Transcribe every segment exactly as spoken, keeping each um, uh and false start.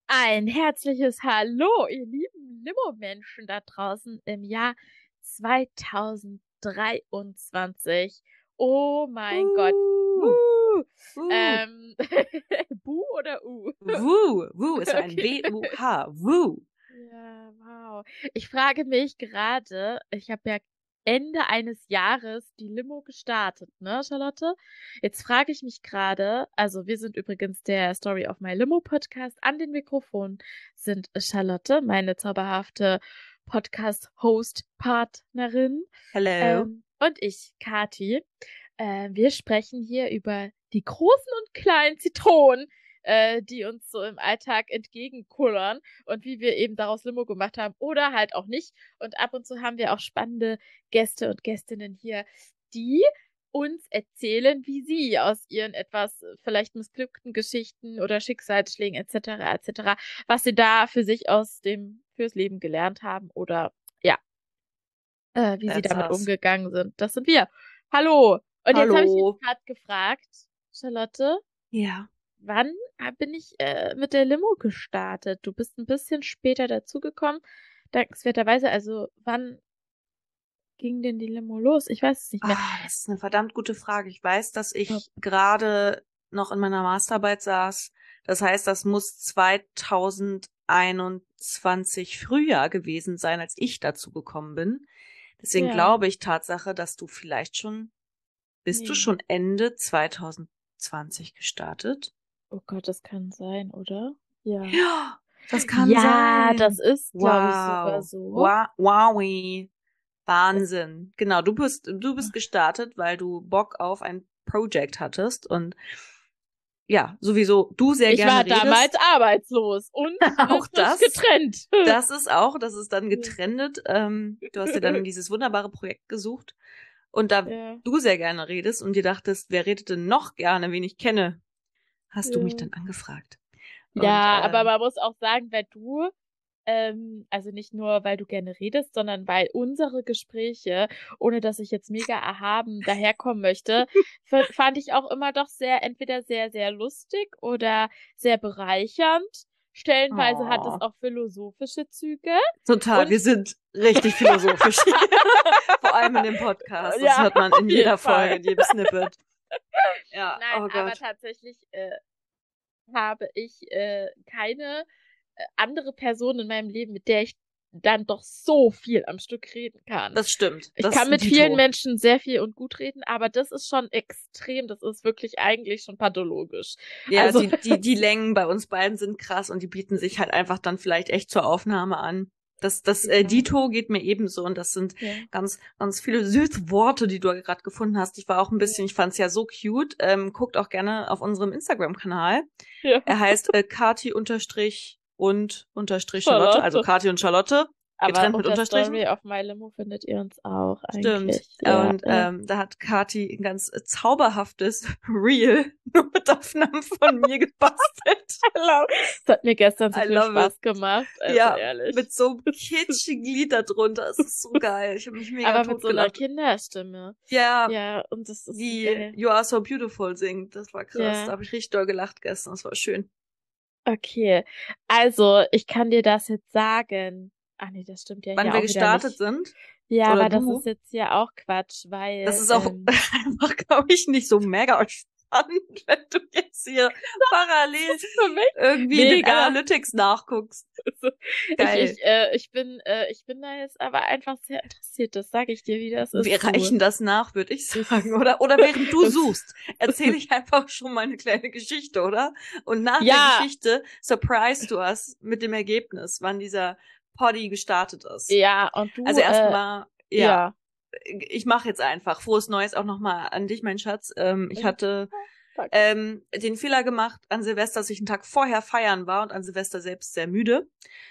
Ein herzliches Hallo, ihr lieben Limo-Menschen da draußen im Jahr zweitausenddreiundzwanzig. Oh mein Gott. Uh, Wuh. uh, Ähm, Bu oder U? Woo, Woo, es war ein Okay. W U H, Woo. Ja, wow. Ich frage mich gerade, ich habe ja Ende eines Jahres die Limo gestartet, ne, Charlotte? Jetzt frage ich mich gerade, also wir sind übrigens der Story of My Limo Podcast. An den Mikrofonen sind Charlotte, meine zauberhafte Podcast-Host-Partnerin, Hello. ähm, und ich, Kati. Äh, wir sprechen hier über die großen und kleinen Zitronen, äh, die uns so im Alltag entgegenkullern und wie wir eben daraus Limo gemacht haben oder halt auch nicht. Und ab und zu haben wir auch spannende Gäste und Gästinnen hier, die uns erzählen, wie sie aus ihren etwas äh, vielleicht missglückten Geschichten oder Schicksalsschlägen et cetera et cetera, was sie da für sich aus dem fürs Leben gelernt haben oder ja, äh, wie sie That's damit us. umgegangen sind. Das sind wir. Hallo. Und jetzt habe ich mich Hallo. gerade gefragt, Charlotte, Ja. wann äh, bin ich äh, mit der Limo gestartet? Du bist ein bisschen später dazugekommen, dankenswerterweise. Also, wann ging denn die Limo los? Ich weiß es nicht mehr. Ah, das ist eine verdammt gute Frage. Ich weiß, dass Ich glaub, ich gerade noch in meiner Masterarbeit saß. Das heißt, das muss zweitausendeinundzwanzig Frühjahr gewesen sein, als ich dazu gekommen bin. Deswegen ja, glaube ich Tatsache, dass du vielleicht schon, bist du nee. schon Ende zweitausendzwanzig gestartet? Oh Gott, das kann sein, oder? Ja. Ja, das kann Ja, das sein. ist, glaube ich, sogar Wow. so. Wow. Wowie. Wahnsinn. Genau, du bist, du bist gestartet, weil du Bock auf ein Project hattest und ja, sowieso du sehr Ich war gerne damals redest. arbeitslos und äh, Auch frisch das. getrennt. Das ist auch, das ist dann getrennt. Ähm, du hast dir dann dieses wunderbare Projekt gesucht und da Ja, du sehr gerne redest und dir dachtest, wer redet denn noch gerne, wen ich kenne, hast du mich ja. dann angefragt. Und Ja, aber ähm, man muss auch sagen, weil du, ähm, also nicht nur, weil du gerne redest, sondern weil unsere Gespräche, ohne dass ich jetzt mega erhaben daherkommen möchte, f- fand ich auch immer doch sehr, entweder sehr, sehr lustig oder sehr bereichernd. Stellenweise hat es oh, auch philosophische Züge. total, Und wir sind richtig philosophisch. Vor allem in dem Podcast. Das ja, hört man auf in jeden jeder Folge, Fall. in jedem Snippet. Ja, Nein, oh aber Gott. tatsächlich äh, habe ich äh, keine äh, andere Person in meinem Leben, mit der ich dann doch so viel am Stück reden kann. Das stimmt. Ich Das kann ist ein mit vielen Dito. Menschen sehr viel und gut reden, aber das ist schon extrem. Das ist wirklich eigentlich schon pathologisch. Ja, Also, die, die, die Längen bei uns beiden sind krass und die bieten sich halt einfach dann vielleicht echt zur Aufnahme an. Das, das äh, ja, Dito geht mir ebenso und das sind ja, ganz, ganz viele süße Worte, die du gerade gefunden hast. Ich war auch ein bisschen, ich fand's ja so cute. Ähm, guckt auch gerne auf unserem Instagram-Kanal. ja, Er heißt äh, Kati unterstrich und unterstrich Charlotte, also Charlotte. Kati und Charlotte, Aber getrennt mit unter Unterstrichen. Story of My Limo findet ihr uns auch Stimmt. eigentlich. Ja, Und ja. ähm, da hat Kati ein ganz äh, zauberhaftes Reel nur mit Aufnahmen von mir gebastelt. Hello. Das hat mir gestern so I viel love it. Spaß gemacht, also Ja, ehrlich. mit so einem kitschigen Lied da drunter. Es ist so geil. Ich habe mich mega Aber mit so einer totgelacht. Kinderstimme. Ja, Ja, und das ist so wie geil. You Are So Beautiful singt. Das war krass. Da Ja, habe ich richtig doll gelacht gestern. Das war schön. okay. Also, ich kann dir das jetzt sagen. Ach nee, das stimmt ja Wann hier wir auch wieder gestartet nicht. sind, Ja, oder aber das ist du, jetzt ja auch Quatsch, das weil, ist auch ähm, einfach, glaube ich, nicht so mega spannend, wenn du jetzt hier parallel das ist für mich irgendwie in den mega. Analytics nachguckst. Ich, Geil. ich, äh, ich bin, äh, ich bin da jetzt aber einfach sehr interessiert. Das sage ich dir, wie das Wir ist, du. reichen das nach, würde ich Das, sagen, oder? Oder während du das, suchst, erzähle ich einfach schon mal eine kleine Geschichte, oder? Und nach der ja, Geschichte surprise du us mit dem Ergebnis, wann dieser Poddy gestartet ist. ja, und Also du, äh, erstmal, ja, ja. ich mache jetzt einfach frohes Neues auch nochmal an dich, mein Schatz. Ähm, ich Ja, hatte danke. ähm, den Fehler gemacht an Silvester, dass ich einen Tag vorher feiern war und an Silvester selbst sehr müde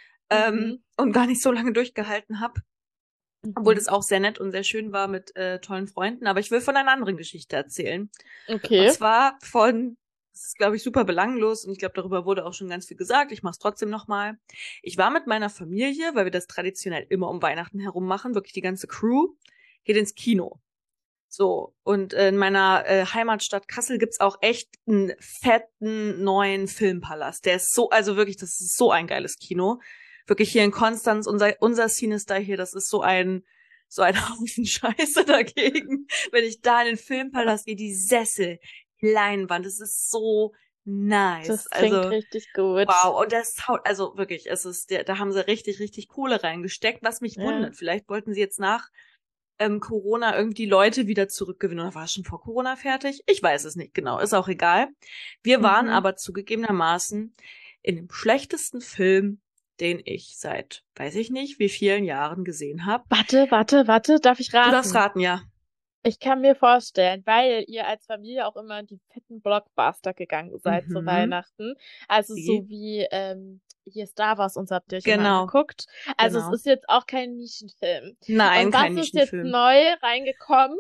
ähm, Mhm. und gar nicht so lange durchgehalten habe. Obwohl Mhm. das auch sehr nett und sehr schön war mit äh, tollen Freunden. Aber ich will von einer anderen Geschichte erzählen. Und Okay. zwar von, das ist, glaube ich, super belanglos und ich glaube, darüber wurde auch schon ganz viel gesagt. Ich mache es trotzdem nochmal. Ich war mit meiner Familie, weil wir das traditionell immer um Weihnachten herum machen, wirklich die ganze Crew, geht ins Kino. So, und in meiner äh, Heimatstadt Kassel gibt's auch echt einen fetten neuen Filmpalast. Der ist so, also wirklich, das ist so ein geiles Kino. Wirklich hier in Konstanz, unser, unser Sinister hier, das ist so ein, so ein Haufen Scheiße dagegen. Wenn ich da in den Filmpalast gehe, die Sessel, die Leinwand, das ist so nice. Das klingt Also, richtig gut. wow, und das haut, also wirklich, es ist, der, da haben sie richtig, richtig Kohle reingesteckt, was mich Ja. wundert. Vielleicht wollten sie jetzt nach ähm, Corona irgendwie Leute wieder zurückgewinnen. Oder war es schon vor Corona fertig? Ich weiß es nicht genau, ist auch egal. Wir waren Mhm. aber zugegebenermaßen in dem schlechtesten Film, den ich seit, weiß ich nicht, wie vielen Jahren gesehen habe. Warte, warte, warte, darf ich Du darfst raten? raten, ja. Ich kann mir vorstellen, weil ihr als Familie auch immer in die fetten Blockbuster gegangen seid zu Mhm. Weihnachten. Also Wie? so wie ähm, hier Star Wars und so habt ihr euch immer Genau, angeguckt. Also genau. es ist jetzt auch kein Nischenfilm. Nein, Und kein was ist jetzt Nischenfilm. neu reingekommen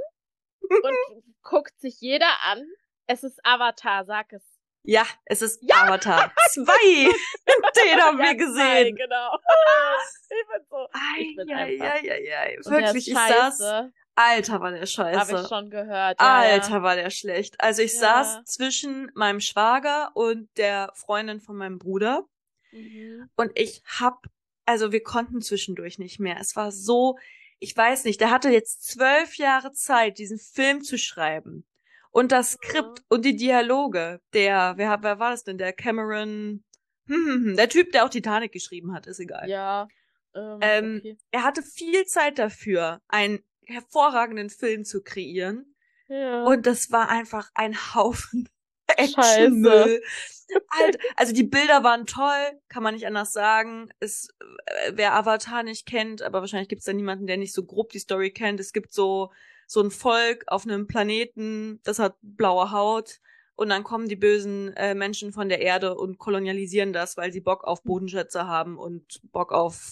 und guckt sich jeder an? Es ist Avatar, sag es. Ja, es ist Ja! Avatar zwei. Den haben Ja, wir zwei, gesehen. genau. Ich bin so, ich bin einfach. Eieieiei. Und der Wirklich, ist ich saß. scheiße, Alter, war der habe ich scheiße. schon gehört, ja, Alter, ja. war der schlecht. Also ich Ja. saß zwischen meinem Schwager und der Freundin von meinem Bruder Mhm. und ich hab, also wir konnten zwischendurch nicht mehr. Es war so, ich weiß nicht, der hatte jetzt zwölf Jahre Zeit, diesen Film zu schreiben. Und das Skript Ja. und die Dialoge, der, wer, wer war das denn? Der Cameron, hm, hm, hm, der Typ, der auch Titanic geschrieben hat, ist egal. Ja, ähm, Ähm, okay. er hatte viel Zeit dafür, einen hervorragenden Film zu kreieren. Ja. Und das war einfach ein Haufen Scheiße. Actionmüll. Alter, also die Bilder waren toll, kann man nicht anders sagen. Es, äh, wer Avatar nicht kennt, aber wahrscheinlich gibt es da niemanden, der nicht so grob die Story kennt. Es gibt so so ein Volk auf einem Planeten, das hat blaue Haut. Und dann kommen die bösen äh, Menschen von der Erde und kolonialisieren das, weil sie Bock auf Bodenschätze haben und Bock auf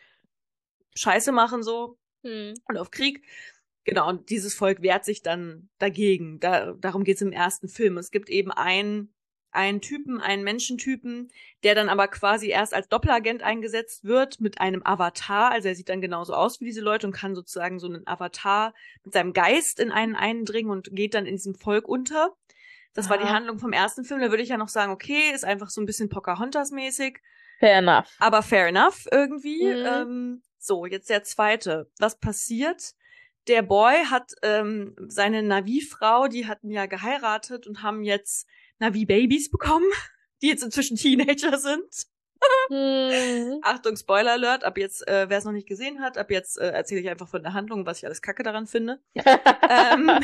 Scheiße machen so Hm. und auf Krieg. Genau, und dieses Volk wehrt sich dann dagegen. Da, darum geht's im ersten Film. Es gibt eben einen, einen Typen, einen Menschentypen, der dann aber quasi erst als Doppelagent eingesetzt wird mit einem Avatar. Also er sieht dann genauso aus wie diese Leute und kann sozusagen so einen Avatar mit seinem Geist in einen eindringen und geht dann in diesem Volk unter. Das war die Aha. Handlung vom ersten Film. Da würde ich ja noch sagen, okay, ist einfach so ein bisschen Pocahontas-mäßig. Fair enough. Aber fair enough irgendwie. Mhm. Ähm, so, jetzt der zweite. Was passiert? Der Boy hat ähm, seine Navi-Frau, die hatten ja geheiratet und haben jetzt Navi-Babys bekommen, die jetzt inzwischen Teenager sind. Hm. Achtung, Spoiler Alert, ab jetzt, äh, wer es noch nicht gesehen hat, ab jetzt äh, erzähle ich einfach von der Handlung, was ich alles kacke daran finde. ähm,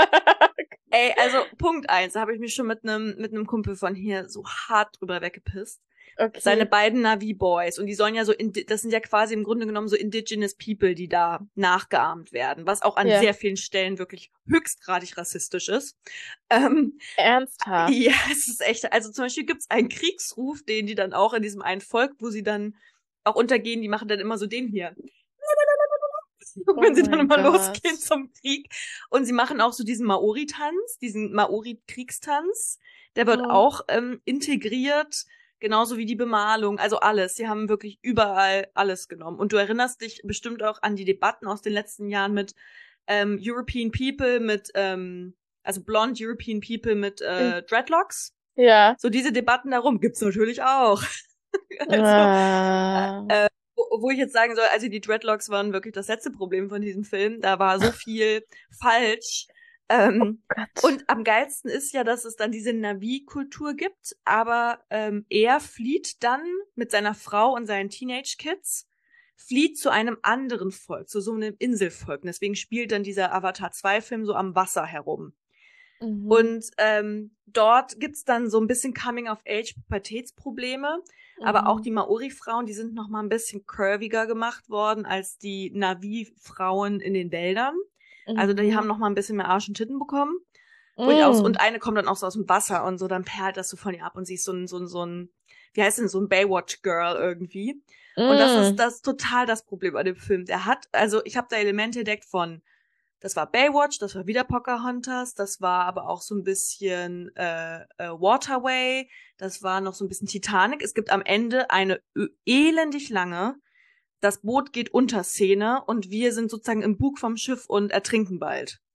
ey, also Punkt eins, da habe ich mich schon mit einem mit einem Kumpel von hier so hart drüber weggepisst. Okay. Seine beiden Navi-Boys. Und die sollen ja so, indi- das sind ja quasi im Grunde genommen so indigenous people, die da nachgeahmt werden. Was auch an Ja. sehr vielen Stellen wirklich höchstgradig rassistisch ist. Ähm, Ernsthaft? ja, es ist echt, also zum Beispiel gibt's einen Kriegsruf, den die dann auch in diesem einen Volk, wo sie dann auch untergehen, die machen dann immer so den hier. Oh Wenn sie dann mein immer Gott. losgehen zum Krieg. Und sie machen auch so diesen Maori-Tanz, diesen Maori-Kriegstanz. Der wird Oh. auch ähm, integriert, genauso wie die Bemalung, also alles. Sie haben wirklich überall alles genommen. Und du erinnerst dich bestimmt auch an die Debatten aus den letzten Jahren mit ähm, European People, mit, ähm, also blond European People mit äh, Dreadlocks. Ja. So diese Debatten darum gibt's natürlich auch. also, Ah. äh, wo, wo ich jetzt sagen soll, also die Dreadlocks waren wirklich das letzte Problem von diesem Film. Da war so viel falsch. Ähm, Gott. und am geilsten ist ja, dass es dann diese Navi-Kultur gibt, aber ähm, er flieht dann mit seiner Frau und seinen Teenage-Kids, flieht zu einem anderen Volk, zu so einem Inselvolk. Und deswegen spielt dann dieser Avatar zwei Film so am Wasser herum. Mhm. Und ähm, dort gibt's dann so ein bisschen Coming-of-Age-Pubertätsprobleme. Aber auch Mhm. die Maori-Frauen, die sind noch mal ein bisschen curviger gemacht worden als die Navi-Frauen in den Wäldern. Also die Mhm. haben noch mal ein bisschen mehr Arsch und Titten bekommen. Mm. Durchaus. Und eine kommt dann auch so aus dem Wasser und so, dann perlt das so von ihr ab und sie ist so ein, so ein, so ein, wie heißt denn, so ein Baywatch-Girl irgendwie. Und das ist Mm. das total das Problem an dem Film. Der hat, also ich habe da Elemente entdeckt von, das war Baywatch, das war wieder Pocahontas, das war aber auch so ein bisschen äh, äh, Waterway, das war noch so ein bisschen Titanic. Es gibt am Ende eine ö- elendig lange, das Boot geht unter Szene und wir sind sozusagen im Bug vom Schiff und ertrinken bald.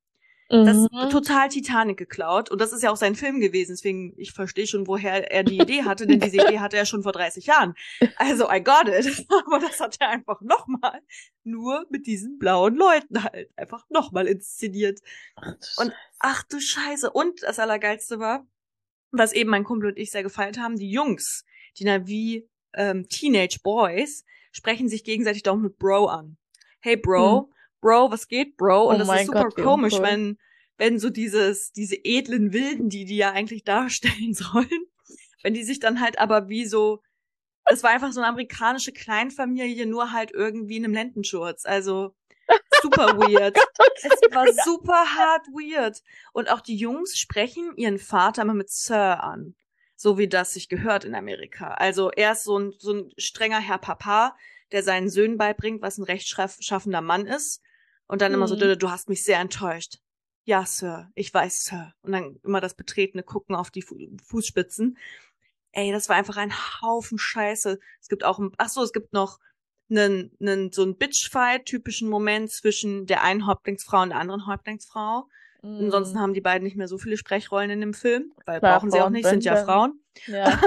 Das ist Mhm. total Titanic geklaut. Und das ist ja auch sein Film gewesen. Deswegen, ich verstehe schon, woher er die Idee hatte, denn diese Idee hatte er schon vor dreißig Jahren. Also, I got it. Aber das hat er einfach nochmal, nur mit diesen blauen Leuten halt, einfach nochmal inszeniert. Ach, du Und, ach du Scheiße. Und das Allergeilste war, was eben mein Kumpel und ich sehr gefeiert haben, die Jungs, die Navi ähm, Teenage Boys, sprechen sich gegenseitig doch mit Bro an. Hey Bro, Hm. Bro, was geht, Bro? Oh Und das ist mein super Gott, wie komisch, uncool. wenn, wenn so dieses, diese edlen Wilden, die die ja eigentlich darstellen sollen, wenn die sich dann halt aber wie so, es war einfach so eine amerikanische Kleinfamilie, nur halt irgendwie in einem Lendenschurz. Also super weird. Es war super hart weird. Und auch die Jungs sprechen ihren Vater immer mit Sir an. So wie das sich gehört in Amerika. Also er ist so ein, so ein strenger Herr Papa, der seinen Söhnen beibringt, was ein rechtschaffender Mann ist. Und dann immer so, Hm. du hast mich sehr enttäuscht. Ja, Sir, ich weiß, Sir. Und dann immer das betretene Gucken auf die Fu Fußspitzen. Ey, das war einfach ein Haufen Scheiße. Es gibt auch, ein, ach so, es gibt noch einen, einen so einen Bitchfight-typischen Moment zwischen der einen Häuptlingsfrau und der anderen Häuptlingsfrau. Ansonsten Hm. haben die beiden nicht mehr so viele Sprechrollen in dem Film, weil Klar, brauchen sie auch Frauen, nicht, wenn sind ja dann. Frauen. Ja.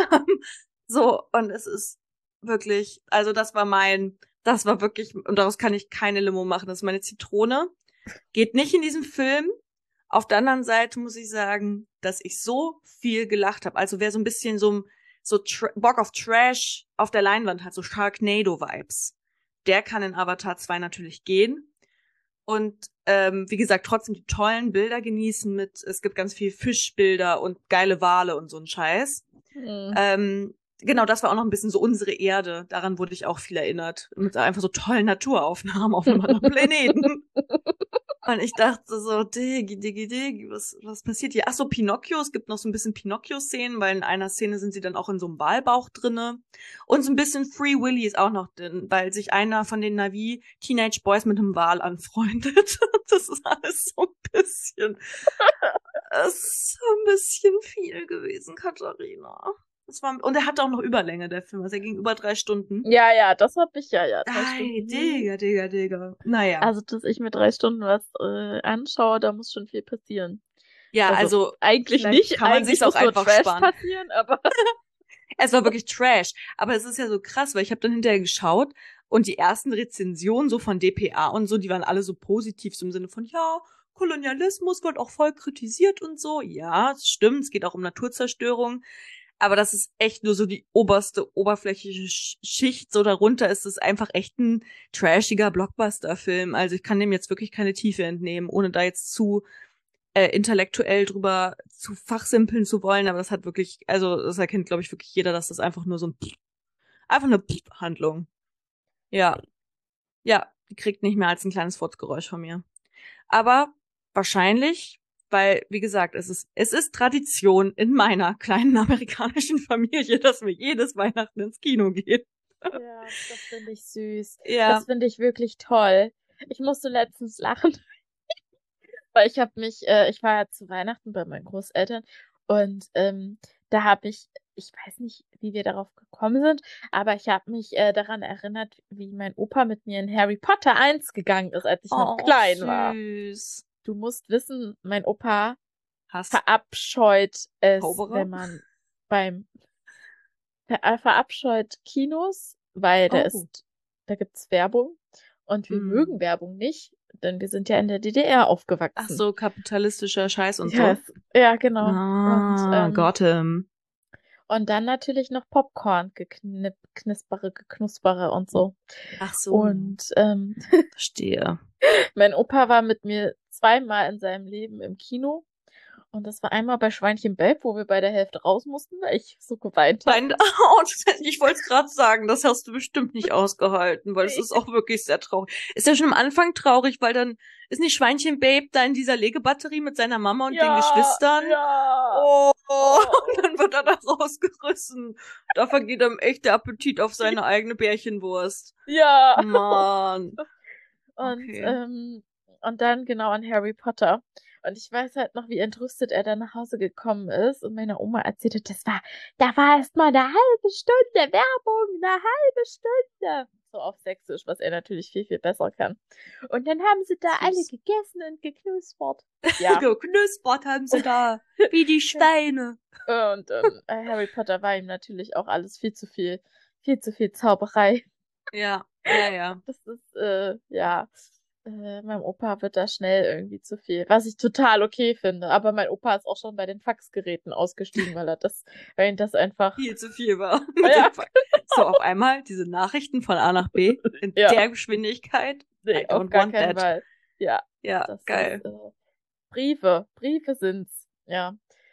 So, und es ist wirklich, also das war mein, das war wirklich, und daraus kann ich keine Limo machen, das ist meine Zitrone. Geht nicht in diesem Film. Auf der anderen Seite muss ich sagen, dass ich so viel gelacht habe. Also wer so ein bisschen so, so Tra- Bock auf Trash auf der Leinwand hat, so Sharknado-Vibes, der kann in Avatar zwei natürlich gehen. Und ähm, wie gesagt, trotzdem die tollen Bilder genießen mit, es gibt ganz viel Fischbilder und geile Wale und so ein Scheiß. Hm. Ähm, genau, das war auch noch ein bisschen so unsere Erde. Daran wurde ich auch viel erinnert. Mit einfach so tollen Naturaufnahmen auf einem anderen Planeten. Und ich dachte so, Diggi, Diggi, Diggi, was, was passiert hier? Ach so, Pinocchio, es gibt noch so ein bisschen Pinocchio-Szenen, weil in einer Szene sind sie dann auch in so einem Walbauch drinne. Und so ein bisschen Free Willy ist auch noch drin, weil sich einer von den Navi Teenage Boys mit einem Wal anfreundet. Das ist alles so ein bisschen, das ist so ein bisschen viel gewesen, Katharina. Das war, und er hatte auch noch Überlänge, der Film. Also er ging über drei Stunden. Ja, ja, das hab ich ja, ja. Drei Ei, Stunden. Digga, Digga, Digga. Naja. Also, dass ich mir drei Stunden was äh, anschaue, da muss schon viel passieren. Ja, Also, also eigentlich vielleicht nicht. kann man Eigentlich sich's auch muss nur einfach Trash sparen. passieren, aber Es war wirklich Trash. Aber es ist ja so krass, weil ich habe dann hinterher geschaut und die ersten Rezensionen so von D P A und so, die waren alle so positiv, so im Sinne von, ja, Kolonialismus wird auch voll kritisiert und so. Ja, es stimmt, es geht auch um Naturzerstörung. Aber das ist echt nur so die oberste, oberflächliche Sch- Schicht. So darunter ist es einfach echt ein trashiger Blockbuster-Film. Also ich kann dem jetzt wirklich keine Tiefe entnehmen, ohne da jetzt zu äh, intellektuell drüber zu fachsimpeln zu wollen. Aber das hat wirklich, also das erkennt, glaube ich, wirklich jeder, dass das einfach nur so ein einfach eine Handlung. Ja, ja, die kriegt nicht mehr als ein kleines Furzgeräusch von mir. Aber wahrscheinlich, weil, wie gesagt, es ist, es ist Tradition in meiner kleinen amerikanischen Familie, dass wir jedes Weihnachten ins Kino gehen. ja, das finde ich süß. Ja. Das finde ich wirklich toll. Ich musste letztens lachen, weil ich habe mich, äh, ich war ja zu Weihnachten bei meinen Großeltern und ähm, da habe ich, ich weiß nicht, wie wir darauf gekommen sind, aber ich habe mich äh, daran erinnert, wie mein Opa mit mir in Harry Potter eins gegangen ist, als ich noch Oh, klein war. süß. Du musst wissen, mein Opa Hass. verabscheut es, Zauberer? wenn man beim ver äh, verabscheut Kinos, weil da Oh. ist, da gibt's Werbung und wir Mm. mögen Werbung nicht, denn wir sind ja in der D D R aufgewachsen. Ach so, kapitalistischer Scheiß und Ja, so. es- ja, genau. Ah, und, ähm, Gotham. und dann natürlich noch Popcorn, geknip, knispere, geknuspere und so. Ach so. Und ähm, Verstehe. mein Opa war mit mir zweimal in seinem Leben im Kino. Und das war einmal bei Schweinchen Belb, wo wir bei der Hälfte raus mussten, weil ich so geweint habe. Nein, oh, ich wollte es gerade sagen, das hast du bestimmt nicht ausgehalten, weil es ist auch wirklich sehr traurig. Ist ja schon am Anfang traurig, weil dann ist nicht Schweinchen Babe da in dieser Legebatterie mit seiner Mama und den Geschwistern. Ja. Oh, Oh. und dann wird er da rausgerissen. Da vergeht ihm echt der Appetit auf seine eigene Bärchenwurst. Ja. Mann. Und, Okay. ähm, und dann genau an Harry Potter. Und ich weiß halt noch, wie entrüstet er dann nach Hause gekommen ist und meiner Oma erzählte, das war, da war erst mal eine halbe Stunde Werbung, eine halbe Stunde. so auf Sächsisch, was er natürlich viel, viel besser kann. Und dann haben sie da Süß. alle gegessen und geknuspert. Ja. Geknuspert haben sie da, wie die Schweine. Und ähm, Harry Potter war ihm natürlich auch alles viel zu viel, viel zu viel Zauberei. Ja, ja, ja. Das ist, äh, ja, äh, meinem Opa wird da schnell irgendwie zu viel, was ich total okay finde. Aber mein Opa ist auch schon bei den Faxgeräten ausgestiegen, weil er das, weil ihn das einfach, Viel zu viel war. Mit ja, dem Fa- so auf einmal diese Nachrichten von A nach B in ja, der Geschwindigkeit. nee, I auf don't gar want keinen that. Fall. Ja, Ja, das geil. ist, äh, Briefe, Briefe sind's, ja.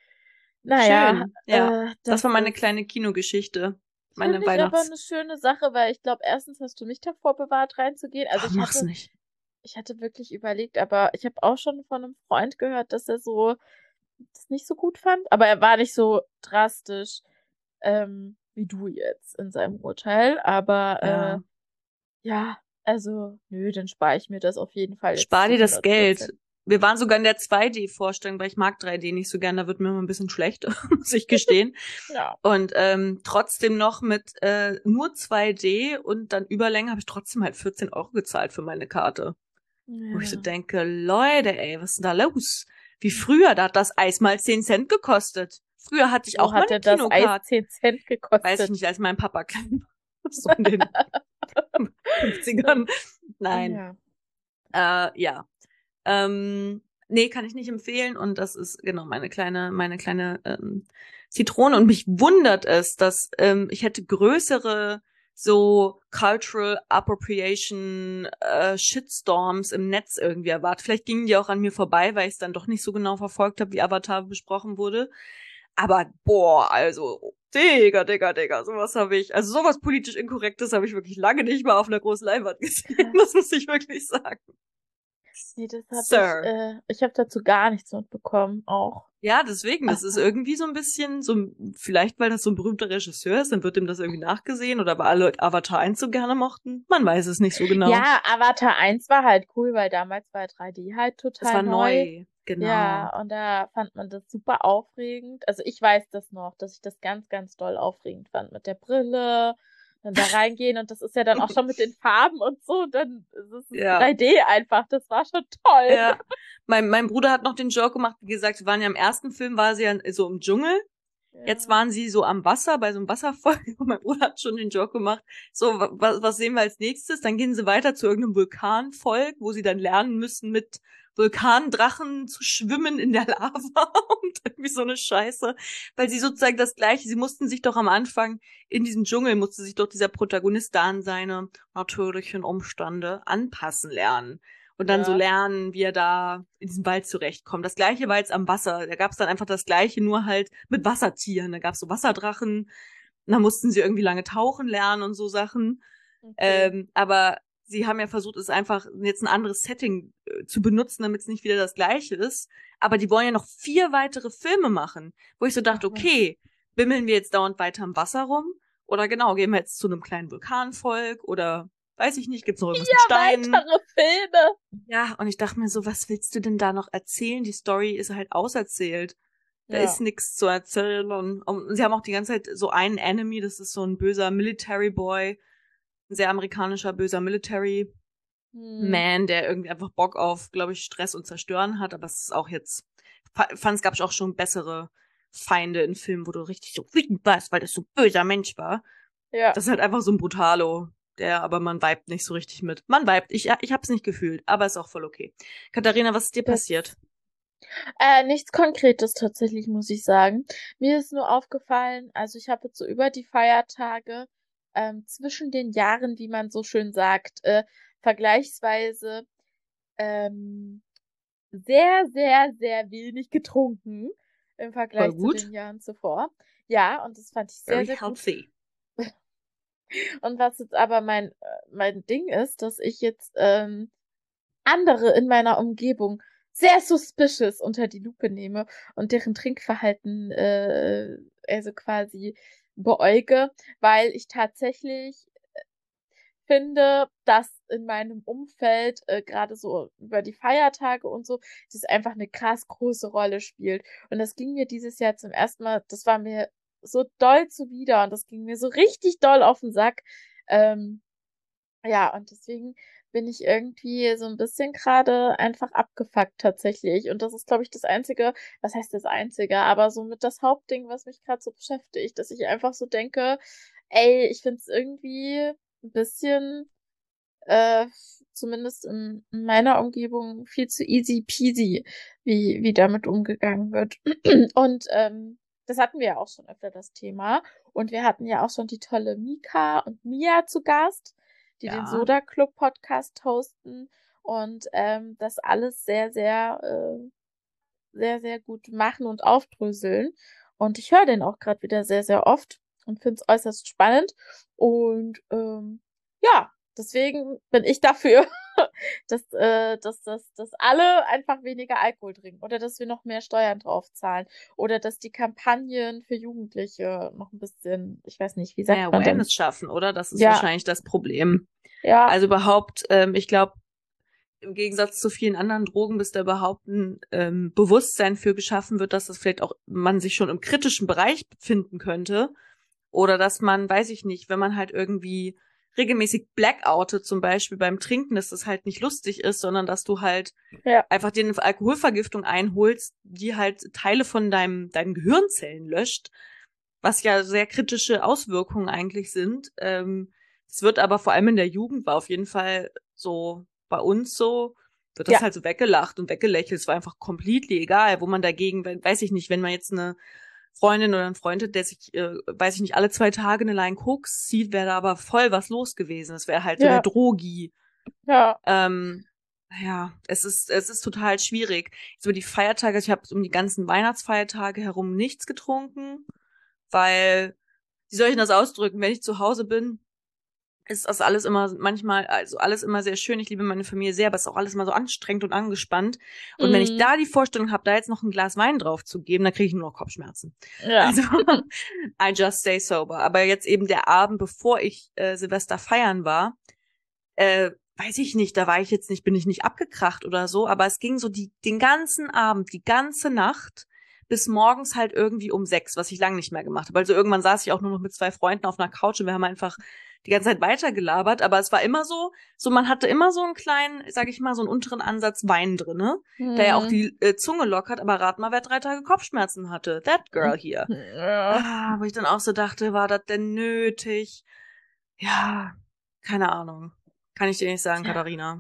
Naja, Schön. Ja, äh, das das war meine ist, kleine Kinogeschichte. Meine finde ich aber Weihnachts... eine schöne Sache, weil ich glaube, erstens hast du mich davor bewahrt, reinzugehen. Also Ach, ich mach's hatte, nicht. ich hatte wirklich überlegt, aber ich habe auch schon von einem Freund gehört, dass er so das nicht so gut fand. Aber er war nicht so drastisch ähm, wie du jetzt in seinem Urteil. Aber äh, Ja. ja, also nö, dann spare ich mir das auf jeden Fall jetzt Spar zu dir das hundert Geld. Prozent. Wir waren sogar in der zwei D-Vorstellung, weil ich mag drei D nicht so gern. Da wird mir immer ein bisschen schlecht, muss ich gestehen. Ja. Und ähm, trotzdem noch mit äh, nur zwei D und dann Überlänge habe ich trotzdem halt vierzehn Euro gezahlt für meine Karte. Wo ich so Ja. denke, Leute, ey, was ist denn da los? Wie früher, da hat das Eis mal zehn Cent gekostet. Früher hatte ich Wo auch mal hat eine denn das Eis Kinokarte. zehn Cent Weiß ich gekostet? nicht, als mein Papa klein war. So in den fünfzigern. Nein. Ja. Äh, ja. Ähm, nee, kann ich nicht empfehlen. Und das ist genau meine kleine, meine kleine ähm, Zitrone. Und mich wundert es, dass ähm, ich hätte größere so Cultural Appropriation äh, Shitstorms im Netz irgendwie erwartet. Vielleicht gingen die auch an mir vorbei, weil ich es dann doch nicht so genau verfolgt habe, wie Avatar besprochen wurde. Aber boah, also Digga, Digga, Digga, sowas habe ich, also sowas politisch Inkorrektes habe ich wirklich lange nicht mal auf einer großen Leinwand gesehen. Das muss ich wirklich sagen. Nee, das habe ich, Sir. äh, ich habe dazu gar nichts mitbekommen, auch. Ja, deswegen, das ist Aber irgendwie so ein bisschen, so vielleicht weil das so ein berühmter Regisseur ist, dann wird ihm das irgendwie nachgesehen oder weil alle Avatar eins so gerne mochten. Man weiß es nicht so genau. ja, Avatar eins war halt cool, weil damals war drei D halt Das total war neu. neu, genau. Ja, und da fand man das super aufregend. Also ich weiß das noch, dass ich das ganz, ganz doll aufregend fand mit der Brille, dann da reingehen und das ist ja dann auch schon mit den Farben und so, dann ist es Ja. drei D einfach, das war schon toll. Ja. Mein, mein Bruder hat noch den Joke gemacht, wie gesagt, wir waren ja im ersten Film, war sie ja so im Dschungel. Jetzt Ja. waren sie so am Wasser, bei so einem Wasserfall. Und mein Bruder hat schon den Joke gemacht. So, was, was sehen wir als nächstes? Dann gehen sie weiter zu irgendeinem Vulkanvolk, wo sie dann lernen müssen, mit Vulkandrachen zu schwimmen in der Lava und irgendwie so eine Scheiße. Weil sie sozusagen das Gleiche, sie mussten sich doch am Anfang, in diesem Dschungel musste sich doch dieser Protagonist da an seine natürlichen Umstände anpassen lernen. Und dann Ja. so lernen, wie er da in diesem Wald zurechtkommt. Das Gleiche war jetzt am Wasser. Da gab es dann einfach das Gleiche, nur halt mit Wassertieren. Da gab es so Wasserdrachen. Und da mussten sie irgendwie lange tauchen lernen und so Sachen. Okay. Ähm, aber sie haben ja versucht, es einfach jetzt ein anderes Setting äh, zu benutzen, damit es nicht wieder das Gleiche ist. Aber die wollen ja noch vier weitere Filme machen, wo ich so dachte, Ach was. okay, bimmeln wir jetzt dauernd weiter im Wasser rum? Oder genau, gehen wir jetzt zu einem kleinen Vulkanvolk? Oder weiß ich nicht, gibt's noch irgendwas mit Steinen? Weitere Filme. Ja, und ich dachte mir so, was willst du denn da noch erzählen? Die Story ist halt auserzählt. Da Ja. ist nichts zu erzählen. Und, und sie haben auch die ganze Zeit so einen Enemy, das ist so ein böser Military Boy, ein sehr amerikanischer böser Military Hm. Man, der irgendwie einfach Bock auf, glaube ich, Stress und Zerstören hat. Aber es ist auch jetzt, fand es gab auch schon bessere Feinde in Filmen, wo du richtig so wütend warst, weil das so ein böser Mensch war. Ja. Das ist halt einfach so ein Brutalo, der, aber man vibet nicht so richtig mit. Man vibet, ich, ich hab's nicht gefühlt, aber ist auch voll okay. Katharina, was ist dir Das- passiert? Äh, nichts Konkretes tatsächlich, muss ich sagen. Mir ist nur aufgefallen, also ich habe jetzt so über die Feiertage ähm, zwischen den Jahren, wie man so schön sagt, äh, vergleichsweise ähm, sehr, sehr, sehr wenig getrunken im Vergleich Voll gut. zu den Jahren zuvor. Ja, und das fand ich sehr, Very sehr gut. healthy. Und was jetzt aber mein, äh, mein Ding ist, dass ich jetzt ähm, andere in meiner Umgebung sehr suspicious unter die Lupe nehme und deren Trinkverhalten äh, also quasi beäuge, weil ich tatsächlich finde, dass in meinem Umfeld äh, gerade so über die Feiertage und so, das einfach eine krass große Rolle spielt. Und das ging mir dieses Jahr zum ersten Mal, das war mir so doll zuwider und das ging mir so richtig doll auf den Sack. Ähm, Ja, und deswegen bin ich irgendwie so ein bisschen gerade einfach abgefuckt tatsächlich. Und das ist, glaube ich, das Einzige, was heißt das Einzige, aber so mit das Hauptding, was mich gerade so beschäftigt, dass ich einfach so denke, ey, ich finde es irgendwie ein bisschen, äh, zumindest in, in meiner Umgebung, viel zu easy peasy, wie, wie damit umgegangen wird. Und ähm, das hatten wir ja auch schon öfter, das Thema. Und wir hatten ja auch schon die tolle Mika und Mia zu Gast, die den Ja. Soda Club Podcast hosten und ähm, das alles sehr, sehr, äh, sehr, sehr gut machen und aufdröseln. Und ich höre den auch gerade wieder sehr, sehr oft und finde es äußerst spannend. Und ähm, ja, deswegen bin ich dafür, dass, äh, dass, dass, dass alle einfach weniger Alkohol trinken oder dass wir noch mehr Steuern drauf zahlen oder dass die Kampagnen für Jugendliche noch ein bisschen, ich weiß nicht, wie Mehr sagt man denn? Awareness schaffen, oder? Das ist Ja, wahrscheinlich das Problem. ja, Also überhaupt, ähm, ich glaube, im Gegensatz zu vielen anderen Drogen, bis da überhaupt ein ähm, Bewusstsein für geschaffen wird, dass das vielleicht auch man sich schon im kritischen Bereich befinden könnte. Oder dass man, weiß ich nicht, wenn man halt irgendwie regelmäßig blackoutet, zum Beispiel beim Trinken, dass das halt nicht lustig ist, sondern dass du halt ja, einfach dir eine Alkoholvergiftung einholst, die halt Teile von deinem, deinen Gehirnzellen löscht, was ja sehr kritische Auswirkungen eigentlich sind. Ähm, es wird aber vor allem in der Jugend, war auf jeden Fall so bei uns so, wird das ja, halt so weggelacht und weggelächelt. Es war einfach completely egal, wo man dagegen, weiß ich nicht, wenn man jetzt eine Freundin oder ein Freund hat, der sich, äh, weiß ich nicht, alle zwei Tage eine Line Koks zieht, wäre da aber voll was los gewesen. Es wäre halt so der ja, Drogi. ja, Ähm, ja, es ist, es ist total schwierig. Jetzt über die Feiertage, also ich habe um die ganzen Weihnachtsfeiertage herum nichts getrunken, weil, wie soll ich denn das ausdrücken, wenn ich zu Hause bin, ist das alles immer manchmal, also alles immer sehr schön. Ich liebe meine Familie sehr, aber es ist auch alles immer so anstrengend und angespannt. Und wenn ich mm, da die Vorstellung habe, da jetzt noch ein Glas Wein drauf zu geben, dann kriege ich nur noch Kopfschmerzen. ja, Also, I just stay sober. Aber jetzt eben der Abend, bevor ich äh, Silvester feiern war, äh, weiß ich nicht, da war ich jetzt nicht, bin ich nicht abgekracht oder so, aber es ging so die, den ganzen Abend, die ganze Nacht bis morgens halt irgendwie um sechs, was ich lange nicht mehr gemacht habe. Also irgendwann saß ich auch nur noch mit zwei Freunden auf einer Couch und wir haben einfach die ganze Zeit weitergelabert, aber es war immer so, so man hatte immer so einen kleinen, sag ich mal, so einen unteren Ansatz Wein drinne, der ja auch mm, die äh, Zunge lockert, aber rat mal, wer drei Tage Kopfschmerzen hatte. That girl hier. ja. Ah, wo ich dann auch so dachte, war das denn nötig? Ja, keine Ahnung. Kann ich dir nicht sagen, Tja. Katharina.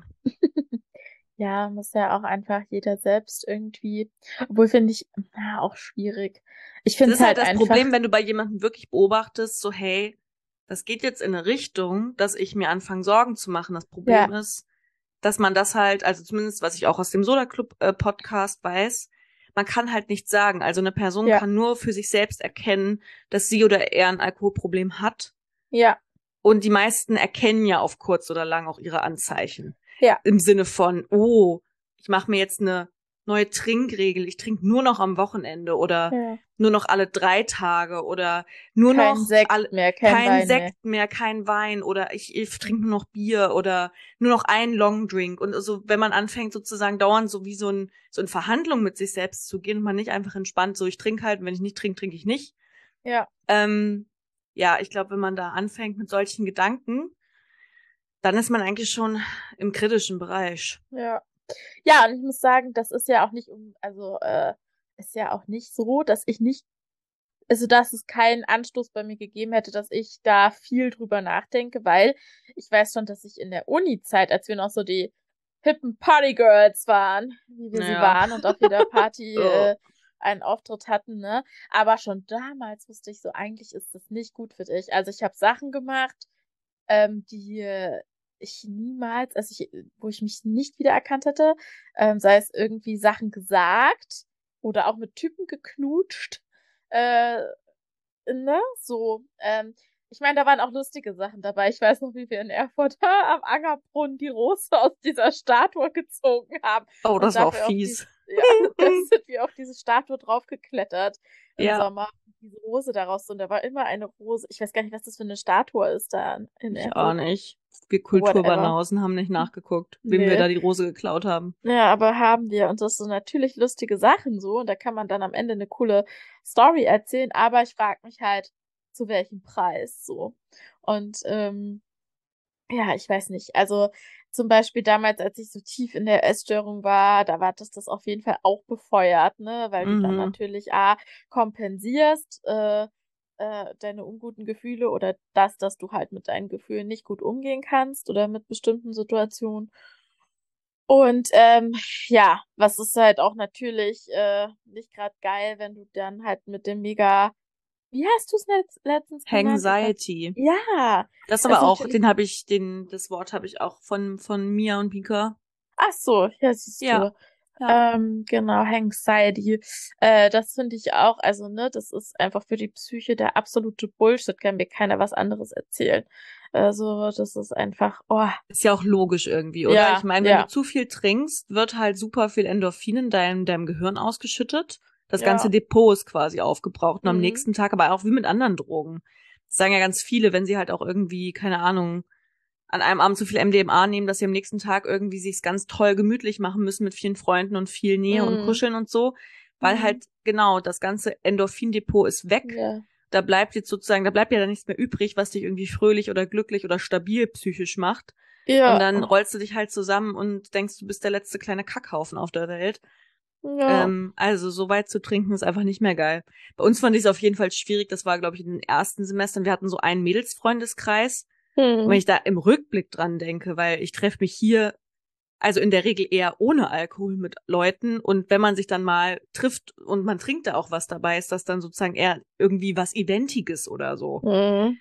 Ja, muss ja auch einfach jeder selbst irgendwie, obwohl finde ich, ja, auch schwierig. Ich Das finde es ist halt halt das einfach, Problem, wenn du bei jemandem wirklich beobachtest, so hey, das geht jetzt in eine Richtung, dass ich mir anfange, Sorgen zu machen. Das ja, Problem ist, dass man das halt, also zumindest was ich auch aus dem Soda Club äh, Podcast weiß, man kann halt nichts sagen. Also eine Person ja, kann nur für sich selbst erkennen, dass sie oder er ein Alkoholproblem hat. ja, Und die meisten erkennen ja auf kurz oder lang auch ihre Anzeichen. ja, Im Sinne von, oh, ich mache mir jetzt eine neue Trinkregel, ich trinke nur noch am Wochenende oder ja. nur noch alle drei Tage oder nur Kein noch Sekt alle, mehr, kein kein Wein mehr. Sekt mehr, kein Wein oder ich, ich trinke nur noch Bier oder nur noch einen Longdrink. Und so, wenn man anfängt sozusagen dauernd so wie so ein so in Verhandlung mit sich selbst zu gehen und man nicht einfach entspannt, so ich trinke halt, und wenn ich nicht trinke, trinke ich nicht. Ja, Ähm, ja, ich glaube, wenn man da anfängt mit solchen Gedanken, dann ist man eigentlich schon im kritischen Bereich. ja. Ja, und ich muss sagen, das ist ja auch nicht um, also, äh, ist ja auch nicht so, dass ich nicht, also, dass es keinen Anstoß bei mir gegeben hätte, dass ich da viel drüber nachdenke, weil ich weiß schon, dass ich in der Uni-Zeit, als wir noch so die hippen Partygirls waren, wie wir sie Ja. waren und auf jeder Party Oh. äh, einen Auftritt hatten, ne? Aber schon damals wusste ich so, eigentlich ist das nicht gut für dich. Also ich habe Sachen gemacht, ähm, die äh, ich niemals, also ich, wo ich mich nicht wiedererkannt hätte, ähm, sei es irgendwie Sachen gesagt oder auch mit Typen geknutscht, äh, ne, so, ähm, ich meine, da waren auch lustige Sachen dabei. Ich weiß noch, wie wir in Erfurt am Angerbrunnen die Rose aus dieser Statue gezogen haben Oh, und das war auch dafür auf die, fies. ja, da sind wir auf diese Statue draufgeklettert im Ja, Sommer. Diese Rose daraus und da war immer eine Rose. Ich weiß gar nicht, was das für eine Statue ist da in ich auch Erfurt. nicht. Wir Whatever. Kulturbanausen haben nicht nachgeguckt, wem wir Nee. da die Rose geklaut haben. Ja, aber haben wir. Und das sind natürlich lustige Sachen so. Und da kann man dann am Ende eine coole Story erzählen. Aber ich frage mich halt, zu welchem Preis so. Und ähm, Ja, ich weiß nicht. Also zum Beispiel damals, als ich so tief in der Essstörung war, da war das das auf jeden Fall auch befeuert, ne? Weil du dann Mhm. natürlich A, kompensierst äh, äh, deine unguten Gefühle oder das, dass du halt mit deinen Gefühlen nicht gut umgehen kannst oder mit bestimmten Situationen. Und ähm, ja, was ist halt auch natürlich äh, nicht gerade geil, wenn du dann halt mit dem mega, wie hast du es letzt letztens genannt? Ich weiß. Anxiety. Ja, Das das ist aber auch, natürlich. den habe ich, den, das Wort habe ich auch von, von Mia und Pika. Ach so, ja, siehst Ja, du. ja. Ähm, genau, Anxiety. Äh, das finde ich auch, also, ne, das ist einfach für die Psyche der absolute Bullshit, kann mir keiner was anderes erzählen. Also, das ist einfach, oh, Ist ja auch logisch irgendwie, oder? Ich ja, meine, wenn du ja, zu viel trinkst, wird halt super viel Endorphin in deinem, deinem Gehirn ausgeschüttet. Das ganze ja, Depot ist quasi aufgebraucht. Und am mhm, nächsten Tag, aber auch wie mit anderen Drogen. Das sagen ja ganz viele, wenn sie halt auch irgendwie, keine Ahnung, an einem Abend zu viel M D M A nehmen, dass sie am nächsten Tag irgendwie sich's ganz toll gemütlich machen müssen mit vielen Freunden und viel Nähe und mhm, Kuscheln und so. Weil mhm, halt, genau, das ganze Endorphindepot ist weg. ja, Da bleibt jetzt sozusagen, da bleibt ja dann nichts mehr übrig, was dich irgendwie fröhlich oder glücklich oder stabil psychisch macht. Und ja, dann oh, rollst du dich halt zusammen und denkst, du bist der letzte kleine Kackhaufen auf der Welt. ja, Ähm, also so weit zu trinken ist einfach nicht mehr geil. Bei uns fand ich es auf jeden Fall schwierig. Das war, glaube ich, in den ersten Semestern. Wir hatten so einen Mädelsfreundeskreis. Und wenn hm, ich da im Rückblick dran denke, weil ich treffe mich hier also in der Regel eher ohne Alkohol mit Leuten. Und wenn man sich dann mal trifft und man trinkt da auch was dabei, ist das dann sozusagen eher irgendwie was Identiges oder so. mhm,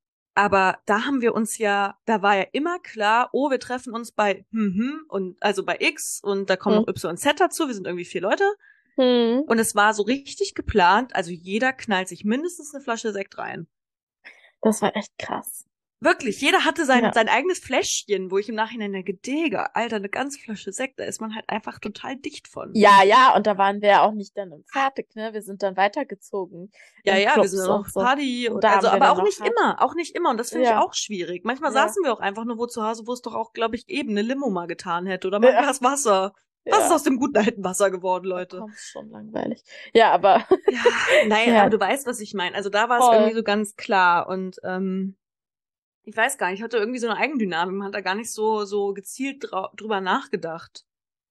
Aber da haben wir uns ja, da war ja immer klar, oh, wir treffen uns bei mhm und also bei X und da kommen hm, noch Y und Z dazu, wir sind irgendwie vier Leute. hm. Und es war so richtig geplant, also jeder knallt sich mindestens eine Flasche Sekt rein. Das war echt krass. Wirklich, jeder hatte sein, Ja. sein eigenes Fläschchen, wo ich im Nachhinein denke, Digga, Alter, eine ganze Flasche Sekt, da ist man halt einfach total dicht von. Ja, ja, und da waren wir ja auch nicht dann fertig, ne? Wir sind dann weitergezogen Ja, in ja, wir sind Clubs dann noch und auf so. Party, Und und, da also, haben wir aber dann auch noch nicht hart. immer, auch nicht immer, und das finde ich Ja, auch schwierig. Manchmal ja, saßen wir auch einfach nur wo zu Hause, wo es doch auch, glaube ich, eben eine Limo mal getan hätte oder mal ein ja, Glas Wasser. Was ist ja. aus dem guten alten Wasser geworden, Da Leute? kommt's schon langweilig. Ja, aber Ja, nein, aber ja, du weißt, was ich meine. Also da war es irgendwie voll. so ganz klar und ähm, ich weiß gar nicht, ich hatte irgendwie so eine Eigendynamik, man hat da gar nicht so so gezielt drau- drüber nachgedacht.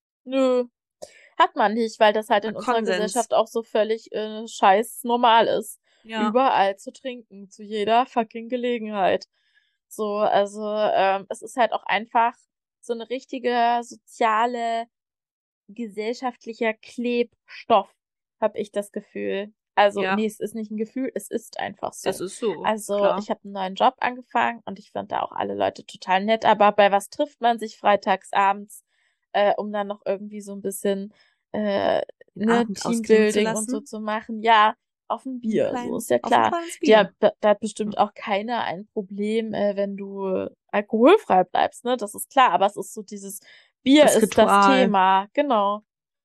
Nö, hat man nicht, weil das halt War in unserer Konsens. Gesellschaft auch so völlig äh, scheiß normal ist. Ja, Überall zu trinken, zu jeder fucking Gelegenheit. So, also ähm, es ist halt auch einfach so eine richtige soziale gesellschaftlicher Klebstoff, habe ich das Gefühl. Also, ja, nee, es ist nicht ein Gefühl, es ist einfach es so. ist so, Also, klar. ich habe einen neuen Job angefangen und ich fand da auch alle Leute total nett, aber bei was trifft man sich freitags abends, äh, um dann noch irgendwie so ein bisschen äh, Den ne, Abend ausklingen zu Teambuilding und so lassen. zu machen? Ja, auf ein Ein Bier, so kleinen, ist ja auf ein klar. kleines Ja, Bier. da, da hat bestimmt auch keiner ein Problem, äh, wenn du alkoholfrei bleibst, ne? Das ist klar, aber es ist so dieses Bier Das ist das Ritual. Thema, genau.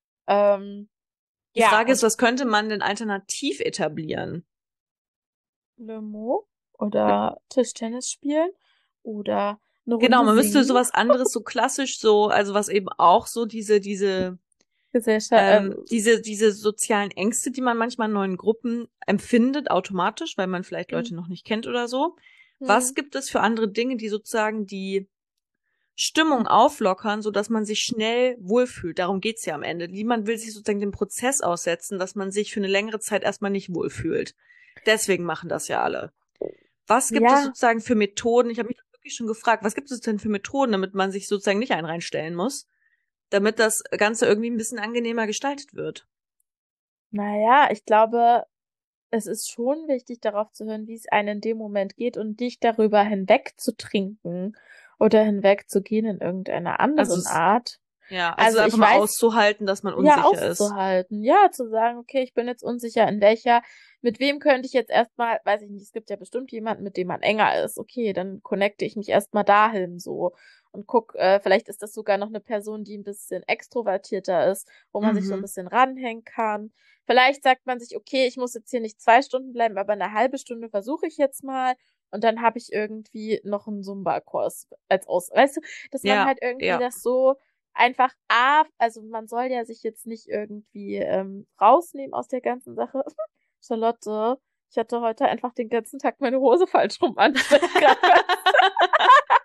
Ähm, Die ja, Frage ist, und was könnte man denn alternativ etablieren? Limo oder Tischtennis spielen oder eine Genau, Runde man müsste singen. sowas anderes, so klassisch, so, also was eben auch so diese, diese, Gesellschaft, äh, ähm, diese, diese sozialen Ängste, die man manchmal in neuen Gruppen empfindet, automatisch, weil man vielleicht hm, Leute noch nicht kennt oder so. hm, Was gibt es für andere Dinge, die sozusagen die Stimmung auflockern, so dass man sich schnell wohlfühlt? Darum geht's ja am Ende. Niemand will sich sozusagen dem Prozess aussetzen, dass man sich für eine längere Zeit erstmal nicht wohlfühlt. Deswegen machen das ja alle. Was gibt es ja, sozusagen für Methoden? Ich habe mich wirklich schon gefragt, was gibt es denn für Methoden, damit man sich sozusagen nicht einen reinstellen muss, damit das Ganze irgendwie ein bisschen angenehmer gestaltet wird? naja, ich glaube, es ist schon wichtig, darauf zu hören, wie es einem in dem Moment geht und nicht darüber hinweg zu trinken oder hinweg zu gehen in irgendeiner Also anderen es, Art. ja, also Also einfach ich mal weiß, auszuhalten, dass man ja, unsicher ist. auszuhalten. Ja, zu sagen, okay, ich bin jetzt unsicher, in welcher, mit wem könnte ich jetzt erstmal, weiß ich nicht, es gibt ja bestimmt jemanden, mit dem man enger ist. Okay, dann connecte ich mich erstmal dahin so und guck, äh, vielleicht ist das sogar noch eine Person, die ein bisschen extrovertierter ist, wo man sich so ein Mhm. bisschen ranhängen kann. Vielleicht sagt man sich, okay, ich muss jetzt hier nicht zwei Stunden bleiben, aber eine halbe Stunde versuche ich jetzt mal. Und dann habe ich irgendwie noch einen Zumba-Kurs als Aus. Weißt du, dass man Ja, halt irgendwie ja. das so einfach A, also man soll ja sich jetzt nicht irgendwie ähm, rausnehmen aus der ganzen Sache. Charlotte, ich hatte heute einfach den ganzen Tag meine Hose falsch rum an. Fällt grad fest.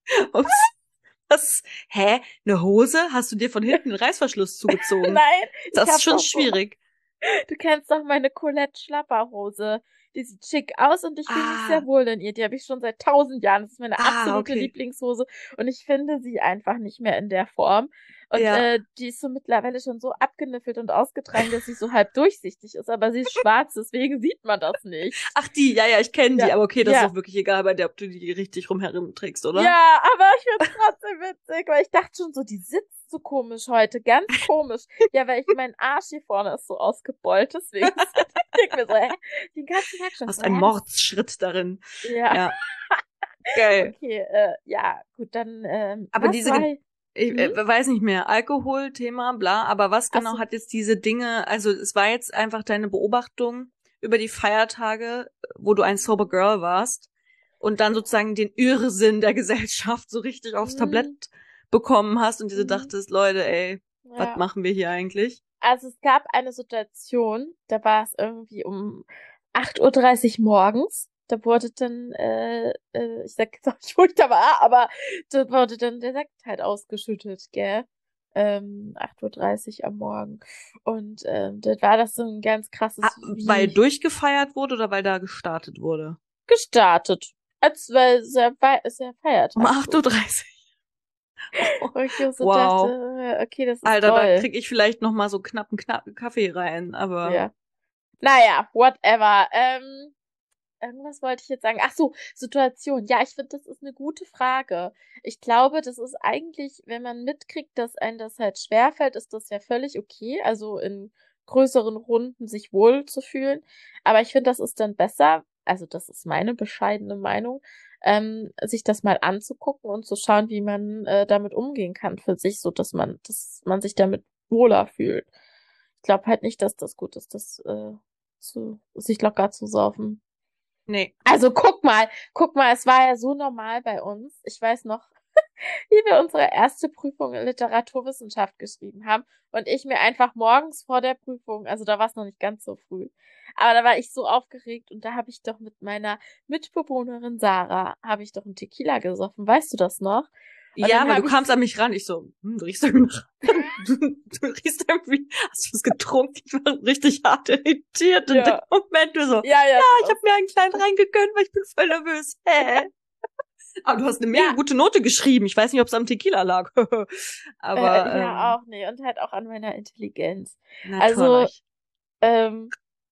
Ups. Was? Hä? Eine Hose? Hast du dir von hinten den Reißverschluss zugezogen? Nein, Das ich ist hab schon doch so. schwierig. Du kennst doch meine Colette Schlapperhose. Die sieht schick aus und ich fühle mich Ah, sehr wohl in ihr. Die habe ich schon seit tausend Jahren. Das ist meine ah, absolute okay. Lieblingshose und ich finde sie einfach nicht mehr in der Form. Und Ja. äh, die ist so mittlerweile schon so abgeniffelt und ausgetragen, dass sie so halb durchsichtig ist, aber sie ist schwarz, deswegen sieht man das nicht. Ach, die, ja, ja, ich kenne die, Ja, aber okay, das ist ja. auch wirklich egal bei der, ob du die richtig rumherum trägst, oder? Ja, aber ich find's trotzdem witzig, weil ich dachte schon so, die sitzt so komisch heute, ganz komisch. Ja, weil ich mein Arsch hier vorne ist so ausgebeult, deswegen ich denk mir so, hä, den ganzen Tag schon Hast so, einen hä, das, Mordsschritt darin. ja, Ja, geil. okay, äh, ja, gut, dann, ähm, Aber was diese, war, Ge- ich hm? äh, weiß nicht mehr, Alkohol, Thema, bla, aber was Ach genau so, hat jetzt diese Dinge, also es war jetzt einfach deine Beobachtung über die Feiertage, wo du ein Sober Girl warst und dann sozusagen den Irrsinn der Gesellschaft so richtig aufs Tablett hm, bekommen hast und dir so hm, dachtest, Leute, ey, was ja. machen wir hier eigentlich? Also es gab eine Situation, da war es irgendwie um acht Uhr dreißig morgens. Da wurde dann, äh, äh, ich sag jetzt auch nicht furchtbar, aber da wurde dann der Sekt halt ausgeschüttet, gell? Ähm, acht Uhr dreißig am Morgen. Und ähm, da war das so ein ganz Ah, krasses weil wie durchgefeiert wurde oder weil da gestartet wurde? gestartet. Als weil sehr, fei- sehr Um Feiertag acht Uhr so. dreißig. Wo ich mir so dachte, Wow. äh, okay, das ist Alter, da doll. krieg ich vielleicht noch mal so knappen, knappen Kaffee rein, aber Ja. Naja, whatever. Ähm, Irgendwas wollte ich jetzt sagen. Ach so, Situation. Ja, ich finde, das ist eine gute Frage. Ich glaube, das ist eigentlich, wenn man mitkriegt, dass einem das halt schwerfällt, ist das ja völlig okay. Also in größeren Runden sich wohl zu fühlen. Aber ich finde, das ist dann besser, also das ist meine bescheidene Meinung, ähm, sich das mal anzugucken und zu schauen, wie man äh, damit umgehen kann für sich, so dass man, dass man sich damit wohler fühlt. Ich glaube halt nicht, dass das gut ist, das äh, zu, sich locker zu saufen. nee. Also guck mal, guck mal, es war ja so normal bei uns. Ich weiß noch, wie wir unsere erste Prüfung in Literaturwissenschaft geschrieben haben und ich mir einfach morgens vor der Prüfung, also da war es noch nicht ganz so früh, aber da war ich so aufgeregt und da habe ich doch mit meiner Mitbewohnerin Sarah, habe ich doch einen Tequila gesoffen, weißt du das noch? Und Ja, dann aber du habe ich, kamst an mich ran. Ich so, hm, du riechst irgendwie, du, du riechst irgendwie, hast du was getrunken? Ich war richtig hart irritiert in dem ja, Moment. Du so, ja, ja, ja, du ich habe warst, mir einen kleinen reingegönnt, weil ich bin voll nervös. Hä? Aber du hast eine mega ja, gute Note geschrieben. Ich weiß nicht, ob es am Tequila lag. äh, Aber, ja ähm, auch, nee, und halt auch an meiner Intelligenz. Also, natürlich. ähm,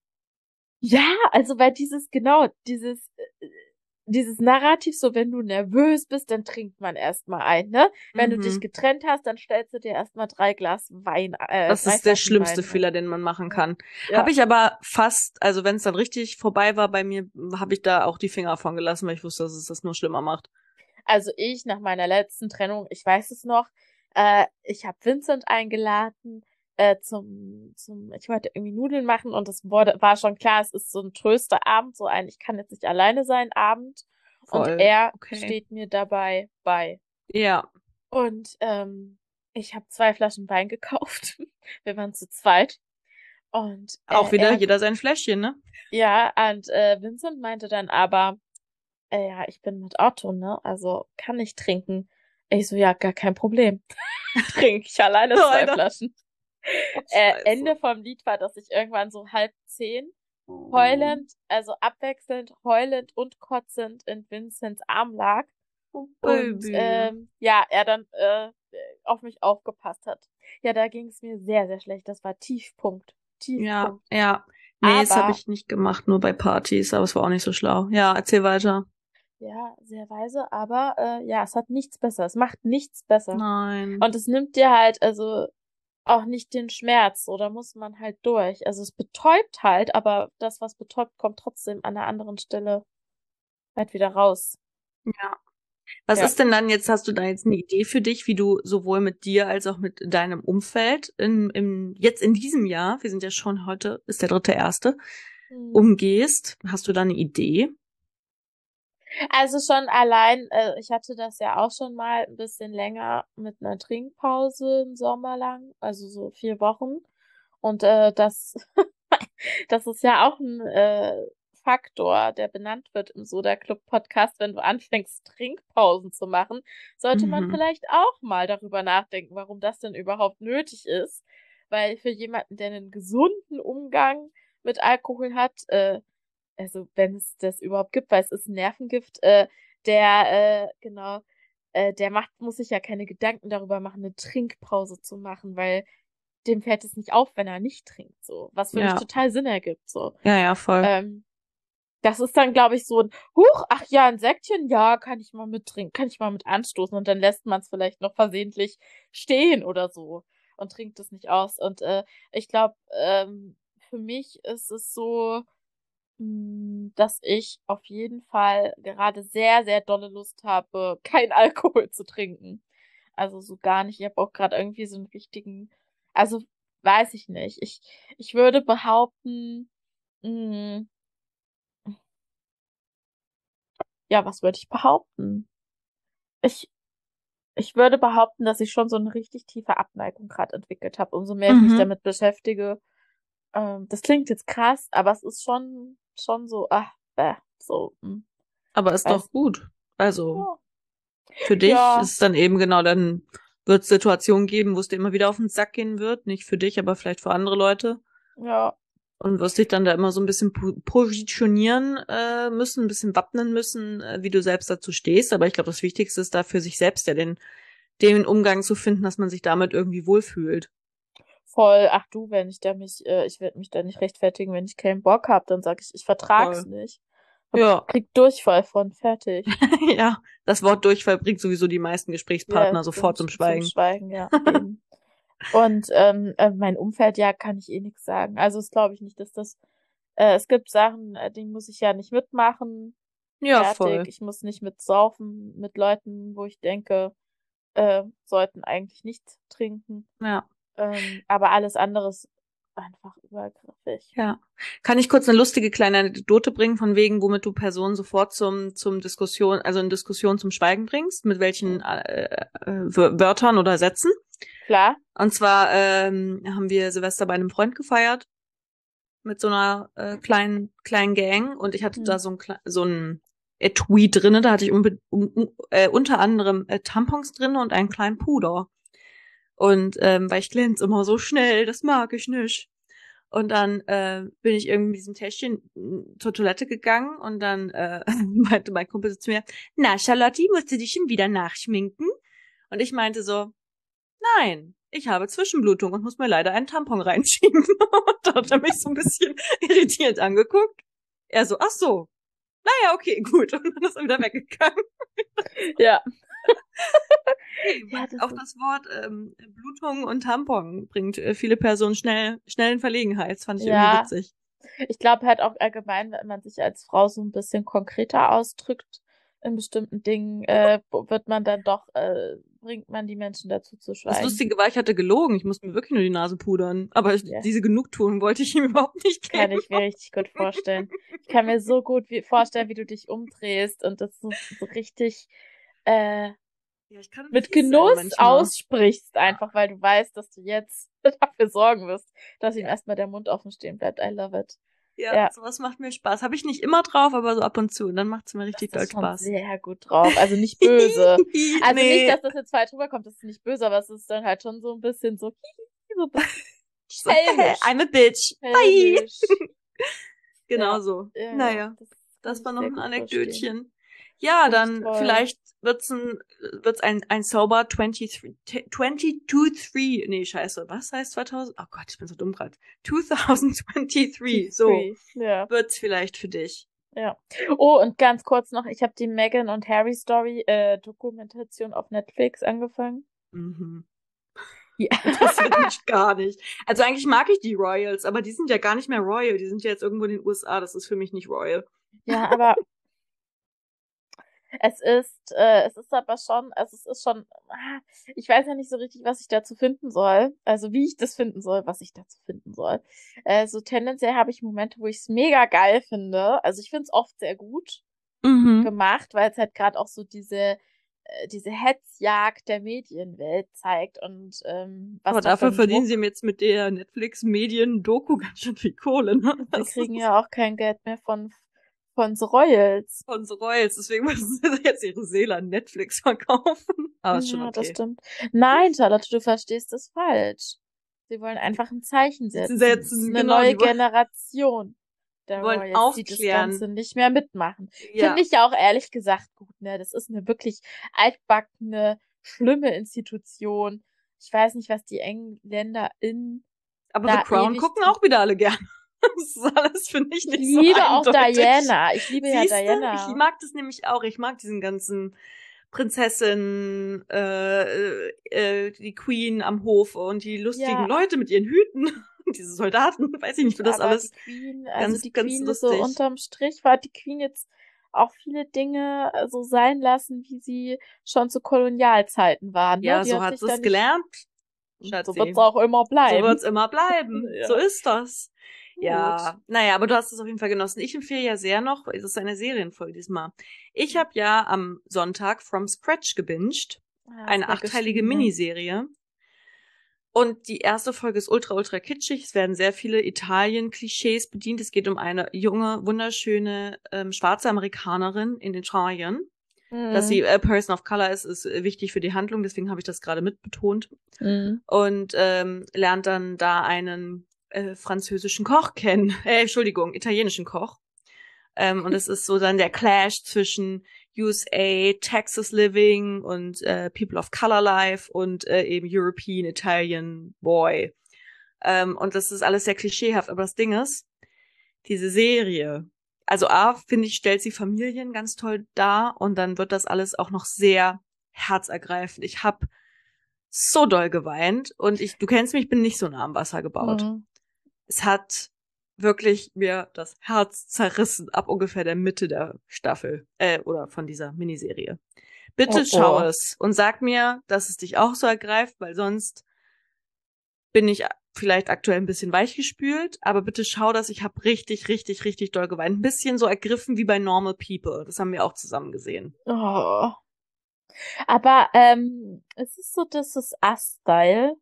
ja, also weil dieses, genau, dieses, äh, dieses Narrativ, so wenn du nervös bist, dann trinkt man erstmal ein, ne? Wenn du dich Mhm. getrennt hast, dann stellst du dir erstmal drei Glas Wein, äh, Das drei ist der Flaschen schlimmste Wein rein. Fehler, den man machen Ja. kann. Habe Ja. ich aber fast, also wenn es dann richtig vorbei war bei mir, habe ich da auch die Finger von gelassen, weil ich wusste, dass es das nur schlimmer macht. Also ich nach meiner letzten Trennung, ich weiß es noch, äh, ich habe Vincent eingeladen äh, zum, zum, ich wollte irgendwie Nudeln machen und es wurde, war schon klar, es ist so ein Trösterabend, so ein, ich kann jetzt nicht alleine sein Abend und Voll. er Okay. steht mir dabei bei. Ja. Und ähm, ich habe zwei Flaschen Wein gekauft. Wir waren zu zweit. Und Auch äh, wieder er, jeder sein Fläschchen, ne? ja, und äh, Vincent meinte dann aber, äh, ja, ich bin mit Otto, ne? Also kann ich trinken. Ich so, ja, gar kein Problem. Trinke ich alleine zwei Alter. Flaschen. Oh, Äh, scheiße. Ende vom Lied war, dass ich irgendwann so halb zehn heulend, also abwechselnd heulend und kotzend in Vincents Arm lag. Oh, Und Baby. ähm, ja, er dann äh, auf mich aufgepasst hat. Ja, da ging es mir sehr, sehr schlecht. Das war Tiefpunkt. Ja, Tiefpunkt. ja. Nee, das habe Aber, ich nicht gemacht, nur bei Partys, aber es war auch nicht so schlau. Ja, erzähl weiter. ja, sehr weise, aber äh, ja, es hat nichts besser. Es macht nichts besser. Nein. Und es nimmt dir halt, also auch nicht den Schmerz, so, da muss man halt durch. Also es betäubt halt, aber das, was betäubt, kommt trotzdem an einer anderen Stelle halt wieder raus. Ja. Was Ja. ist denn dann jetzt, hast du da jetzt eine Idee für dich, wie du sowohl mit dir als auch mit deinem Umfeld in, im, jetzt in diesem Jahr, wir sind ja schon heute, ist der dritte erste, Hm. umgehst? Hast du da eine Idee? Also schon allein, äh, ich hatte das ja auch schon mal ein bisschen länger mit einer Trinkpause im Sommer lang, also so vier Wochen. Und äh, das, das ist ja auch ein äh, Faktor, der benannt wird im Soda Club Podcast, wenn du anfängst, Trinkpausen zu machen, sollte man Mhm. vielleicht auch mal darüber nachdenken, warum das denn überhaupt nötig ist. Weil für jemanden, der einen gesunden Umgang mit Alkohol hat, äh, also wenn es das überhaupt gibt, weil es ist ein Nervengift, äh, der, äh, genau, äh, der macht, muss sich ja keine Gedanken darüber machen, eine Trinkpause zu machen, weil dem fällt es nicht auf, wenn er nicht trinkt, so. Was für mich Ja. total Sinn ergibt, so. Ja, ja, voll. Ähm, das ist dann, glaube ich, so ein, huch, ach ja, ein Säckchen, ja, kann ich mal mittrinken, kann ich mal mit anstoßen und dann lässt man es vielleicht noch versehentlich stehen oder so und trinkt es nicht aus. Und äh, ich glaube, ähm, für mich ist es so, mh, dass ich auf jeden Fall gerade sehr, sehr dolle Lust habe, kein Alkohol zu trinken. Also so gar nicht. Ich habe auch gerade irgendwie so einen richtigen, also weiß ich nicht. Ich, ich würde behaupten, mh, ja, was würde ich behaupten? Ich, ich würde behaupten, dass ich schon so eine richtig tiefe Abneigung gerade entwickelt habe, umso mehr ich mich Mhm. damit beschäftige. Ähm, das klingt jetzt krass, aber es ist schon, schon so, ach, bäh, so, hm, Aber ist doch weiß nicht. gut. Also, Ja. für dich Ja, ist es dann eben genau, dann wird es Situationen geben, wo es dir immer wieder auf den Sack gehen wird. Nicht für dich, aber vielleicht für andere Leute. ja, Und wirst dich dann da immer so ein bisschen po- positionieren äh, müssen, ein bisschen wappnen müssen, äh, wie du selbst dazu stehst. Aber ich glaube, das Wichtigste ist da für sich selbst ja den, den Umgang zu finden, dass man sich damit irgendwie wohlfühlt. voll. Ach du, wenn ich da mich, äh, ich werde mich da nicht rechtfertigen, wenn ich keinen Bock hab, dann sage ich, ich vertrag's Voll. nicht. Hab, Ja, krieg Durchfall von, fertig. ja. Das Wort Durchfall bringt sowieso die meisten Ja, Gesprächspartner zum, sofort zum zum Schweigen. Schweigen, ja, eben. Und ähm, äh, mein Umfeld, ja, kann ich eh nix sagen. Also es glaube ich nicht, dass das, äh, es gibt Sachen, äh, die muss ich ja nicht mitmachen. Ja, Fertig. voll. Ich muss nicht mitsaufen mit Leuten, wo ich denke, äh, sollten eigentlich nicht trinken. Ja. Ähm, aber alles andere ist einfach übergriffig. Ja. Kann ich kurz eine lustige kleine Anekdote bringen, von wegen, womit du Personen sofort zum, zum Diskussion, also in Diskussion zum Schweigen bringst, mit welchen Hm. äh, äh, Wör- Wörtern oder Sätzen? Klar? Und zwar ähm, haben wir Silvester bei einem Freund gefeiert mit so einer äh, kleinen kleinen Gang und ich hatte Hm. da so ein kle- so ein Etui drinne, da hatte ich unbe um, um, äh, unter anderem äh, Tampons drinne und einen kleinen Puder. Und ähm, weil ich glänze immer so schnell, das mag ich nicht. Und dann äh, bin ich irgendwie mit diesem Täschchen mm, zur Toilette gegangen und dann äh, meinte mein Kumpel so zu mir, na Charlotte, musst du dich schon wieder nachschminken? Und ich meinte so, nein, ich habe Zwischenblutung und muss mir leider einen Tampon reinschieben. Und da hat er mich so ein bisschen irritiert angeguckt. Er so, ach so, naja, okay, gut. Und dann ist er wieder weggegangen. Ja. Okay, Ja, man, das auch ist, das Wort ähm, Blutung und Tampon bringt äh, viele Personen schnell, schnell in Verlegenheit. Das fand ich irgendwie ja. witzig. Ich glaube halt auch allgemein, wenn man sich als Frau so ein bisschen konkreter ausdrückt in bestimmten Dingen, äh, wird man dann doch, äh, bringt man die Menschen dazu zu Das schweigen. Lustige war, ich hatte gelogen. Ich musste mir wirklich nur die Nase pudern. Aber ich, Ja. diese Genugtuung wollte ich ihm überhaupt nicht Kann geben. ich mir richtig gut vorstellen. Ich kann mir so gut wie vorstellen, wie du dich umdrehst und das so, so richtig äh, Ja, ich kann mit fies sein Genuss manchmal. aussprichst, einfach weil du weißt, dass du jetzt dafür sorgen wirst, dass ihm Ja. erstmal der Mund offen stehen bleibt. I love it. Ja, Ja, sowas macht mir Spaß. Habe ich nicht immer drauf, aber so ab und zu. Und dann macht's mir das richtig doll ist schon Spaß. sehr gut drauf. Also nicht böse. Also nicht, Nee. dass das jetzt falsch rüberkommt, das ist nicht böse, aber es ist dann halt schon so ein bisschen so, so ein bisschen So, schelmisch. I'm a bitch. Bye. Schelmisch. Genau Ja, so. ja, ja. Naja, Das kann das war ich noch sehr ein gut verstehen. Anekdötchen. Ja, Finde ich dann toll. vielleicht wird's ein, wird's ein, ein Sober twenty-three, twenty-two, nee, scheiße, was heißt zweitausend? Oh Gott, ich bin so dumm grad. twenty twenty-three, so, Free. Ja. wird's vielleicht für dich. Ja. Oh, und ganz kurz noch, ich habe die Meghan und Harry Story äh, Dokumentation auf Netflix angefangen. Mhm. Ja. Interessiert mich gar nicht. Also eigentlich mag ich die Royals, aber die sind ja gar nicht mehr Royal. Die sind ja jetzt irgendwo in den U S A. Das ist für mich nicht Royal. Ja, aber es ist, äh, es ist aber schon, also es ist schon, ah, ich weiß ja nicht so richtig, was ich dazu finden soll. Also wie ich das finden soll, was ich dazu finden soll. Äh, so tendenziell habe ich Momente, wo ich es mega geil finde. Also ich finde es oft sehr gut Mhm. gemacht, weil es halt gerade auch so diese, äh, diese Hetzjagd der Medienwelt zeigt und ähm, was Aber da für dafür ein verdienen sie Druck. jetzt mit der Netflix-Medien-Doku ganz schön viel Kohle, ne? Wir Das kriegen ist, ja auch kein Geld mehr von Von The Royals. Von The Royals. Deswegen müssen sie jetzt ihre Seele an Netflix verkaufen. Aber ist schon Ja, das okay. stimmt. Nein, Charlotte, du verstehst das falsch. Sie wollen einfach ein Zeichen setzen. Setzen, Es ist eine genau, neue die wollen- Generation der wollen Royals, die das aufklären. Ganze nicht mehr mitmachen. Ja. Finde ich ja auch ehrlich gesagt gut, ne? Das ist eine wirklich altbackene, schlimme Institution. Ich weiß nicht, was die Engländer in Aber da The Crown ewig gucken drin- auch wieder alle gern. Das ist alles, finde ich, Ich nicht so liebe auch eindeutig. Diana. Ich liebe Siehste, ja Diana. ich mag das nämlich auch. Ich mag diesen ganzen Prinzessin, äh, äh, die Queen am Hof und die lustigen Ja. Leute mit ihren Hüten. Diese Soldaten, weiß ich nicht, für das Aber alles die Queen, also ganz, die ganz Queen lustig. so unterm Strich war die Queen jetzt auch viele Dinge äh, so sein lassen, wie sie schon zu Kolonialzeiten waren. Ne? Ja, Die so hat sich sie da es nicht- gelernt. So Schatzi. wird's auch immer So bleiben. wird's immer bleiben. Ja. So ist das. Gut. Ja, naja, aber du hast es auf jeden Fall genossen. Ich empfehle ja sehr noch, es ist eine Serienfolge diesmal. Ich habe ja am Sonntag From Scratch gebinged. Ah, Eine hast mir achteilige geschrieben, ne? Miniserie. Und die erste Folge ist ultra, ultra kitschig. Es werden sehr viele Italien-Klischees bedient. Es geht um eine junge, wunderschöne ähm, schwarze Amerikanerin in Italien. Mhm. Dass sie a Person of Color ist, ist äh, wichtig für die Handlung. Deswegen habe ich das gerade mitbetont. Mhm. Und ähm, lernt dann da einen äh, französischen Koch kennen. Äh, Entschuldigung, italienischen Koch. Ähm, und es ist so dann der Clash zwischen U S A, Texas Living und äh, People of Color Life und äh, eben European Italian Boy. Ähm, und das ist alles sehr klischeehaft. Aber das Ding ist, diese Serie, also A, finde ich, stellt sie Familien ganz toll dar und dann wird das alles auch noch sehr herzergreifend. Ich hab so doll geweint und ich, du kennst mich, ich bin nicht so nah am Wasser gebaut. Mhm. Es hat wirklich mir das Herz zerrissen ab ungefähr der Mitte der Staffel äh, oder von dieser Miniserie. Bitte Oh, schau oh. es und sag mir, dass es dich auch so ergreift, weil sonst bin ich vielleicht aktuell ein bisschen weichgespült, aber bitte schau das, ich habe richtig, richtig, richtig doll geweint. Ein bisschen so ergriffen wie bei Normal People. Das haben wir auch zusammen gesehen. Oh. Aber ähm, es ist so, das ist Us-Style.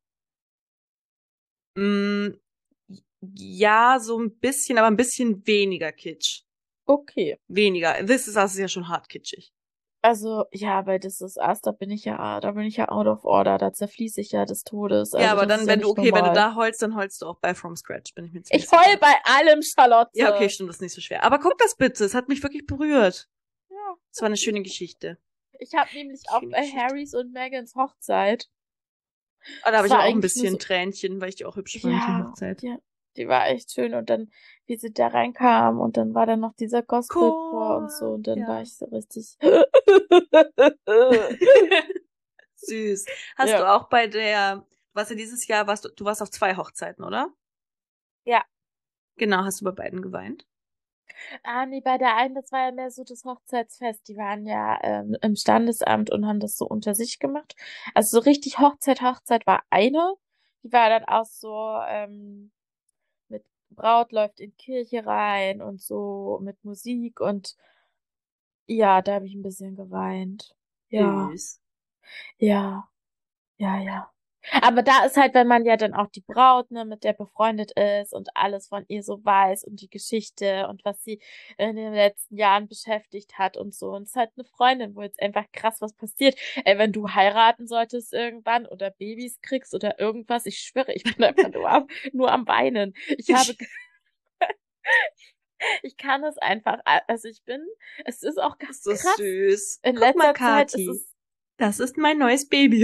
Mm, ja, so ein bisschen, aber ein bisschen weniger kitsch. Okay. Weniger. This Is Us ist ja schon hart kitschig. Also, ja, bei This Is Us, da bin ich ja, da bin ich ja out of order, da zerfließe ich ja des Todes. Also, ja, aber das dann, ist wenn ja du, nicht okay, wenn du normal. da heulst, dann heulst du auch bei From Scratch, bin ich mir ziemlich Ich heul sicher. bei allem, Charlotte. Ja, okay, stimmt, das ist nicht so schwer. Aber guck das bitte, es hat mich wirklich berührt. Ja. Es war eine schöne Geschichte. Ich habe nämlich auch Schöne bei Geschichte. Harrys und Megans Hochzeit. Ah, da habe Das ich war aber auch ein eigentlich nur bisschen so- Tränchen, weil ich die auch hübsch fand, die Ja, Hochzeit. ja, die war echt schön. Und dann, wie sie da reinkam und dann war da noch dieser Gospelchor und so. Und dann Ja. war ich so richtig. Süß. Hast Ja. du auch bei der, du warst ja dieses Jahr, warst du, du warst auf zwei Hochzeiten, oder? Ja. Genau, hast du bei beiden geweint? Ah, nee, bei der einen, das war ja mehr so das Hochzeitsfest. Die waren ja ähm, im Standesamt und haben das so unter sich gemacht. Also so richtig Hochzeit, Hochzeit war eine. Die war dann auch so ähm, mit Braut läuft in Kirche rein und so mit Musik und ja, da habe ich ein bisschen geweint. Ja, Süß. ja, ja, ja. Aber da ist halt, wenn man ja dann auch die Braut, ne, mit der befreundet ist und alles von ihr so weiß und die Geschichte und was sie in den letzten Jahren beschäftigt hat und so. Und es ist halt eine Freundin, wo jetzt einfach krass was passiert. Ey, wenn du heiraten solltest irgendwann oder Babys kriegst oder irgendwas, ich schwöre, ich bin einfach nur am, nur am Weinen. Ich habe, ich kann es einfach, also ich bin, es ist auch ganz Das ist krass. süß. In Guck letzter mal, Zeit ist Kathi. es, Das ist mein neues Baby.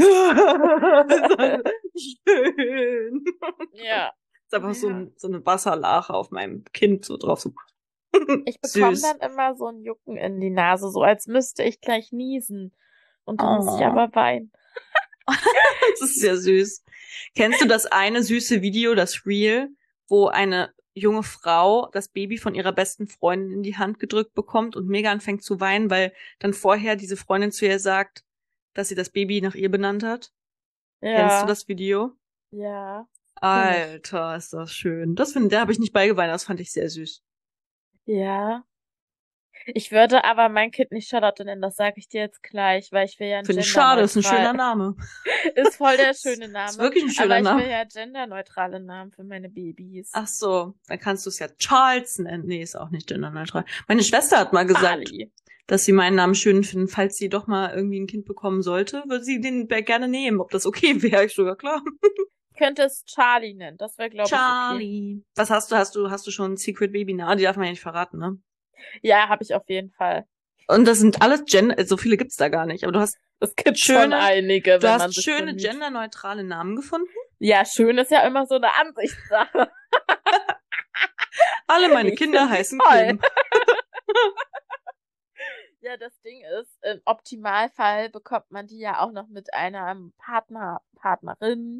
Schön. ja. ist einfach so, Ja. ein, so eine Wasserlache auf meinem Kind so drauf. So. Ich bekomme Süß. dann immer so ein Jucken in die Nase, so als müsste ich gleich niesen. Und dann muss ich Oh. aber weinen. Das ist sehr süß. Kennst du das eine süße Video, das Reel, wo eine junge Frau das Baby von ihrer besten Freundin in die Hand gedrückt bekommt und mega anfängt zu weinen, weil dann vorher diese Freundin zu ihr sagt, dass sie das Baby nach ihr benannt hat? Ja. Kennst du das Video? Ja. Alter, ist das schön. Das finde, da habe ich nicht beigeweint, das fand ich sehr süß. Ja. Ich würde aber mein Kind nicht Charlotte nennen, das sage ich dir jetzt gleich, weil ich will ja ein Finde ich schade, ist ein schöner genderneutral. Name. Ist voll der Ist, schöne ist Name, wirklich ein aber schöner ich will Name. ja genderneutrale Namen für meine Babys. Ach so, dann kannst du es ja Charles nennen. Nee, ist auch nicht genderneutral. Meine Schwester hat mal gesagt, Charlie. dass sie meinen Namen schön finden, falls sie doch mal irgendwie ein Kind bekommen sollte, würde sie den gerne nehmen, ob das okay wäre. Ich sogar klar. Ich könnte es Charlie nennen, das wäre, glaube ich, okay. Charlie. Was hast du? Hast du, hast du schon ein Secret Baby? Na, die darf man ja nicht verraten, ne? Ja, habe ich auf jeden Fall. Und das sind alles Gender, so viele gibt's da gar nicht, aber du hast Es gibt schöne, schon einige, du wenn man hast sich schöne bemüht. genderneutrale Namen gefunden. Ja, schön ist ja immer so eine Ansichtssache. Alle meine Ich Kinder find sie heißen toll. Kim. Ja, das Ding ist, im Optimalfall bekommt man die ja auch noch mit einer Partner, Partnerin.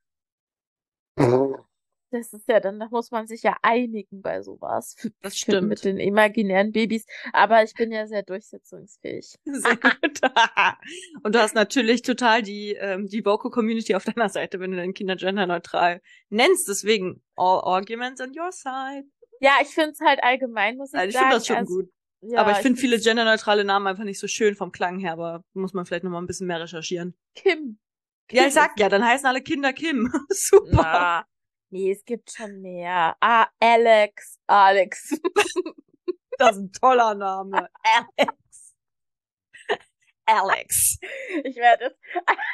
Das ist ja, dann da muss man sich ja einigen bei sowas. Für, Das für, mit stimmt. den imaginären Babys. Aber ich bin ja sehr durchsetzungsfähig. Sehr gut. Und du hast natürlich total die, ähm, die Vocal-Community auf deiner Seite, wenn du deine Kinder genderneutral nennst. Deswegen, all arguments on your side. Ja, ich finde es halt allgemein, muss ich Also ich sagen. finde das schon also, gut. ja, Aber ich finde viele find's genderneutrale Namen einfach nicht so schön vom Klang her, aber muss man vielleicht noch mal ein bisschen mehr recherchieren. Kim. Kim Ja, ich sag ist- ja, dann heißen alle Kinder Kim. Super. Na, nee, es gibt schon mehr. Ah, Alex. Alex. Das ist ein toller Name. Alex. Alex. Ich werde es.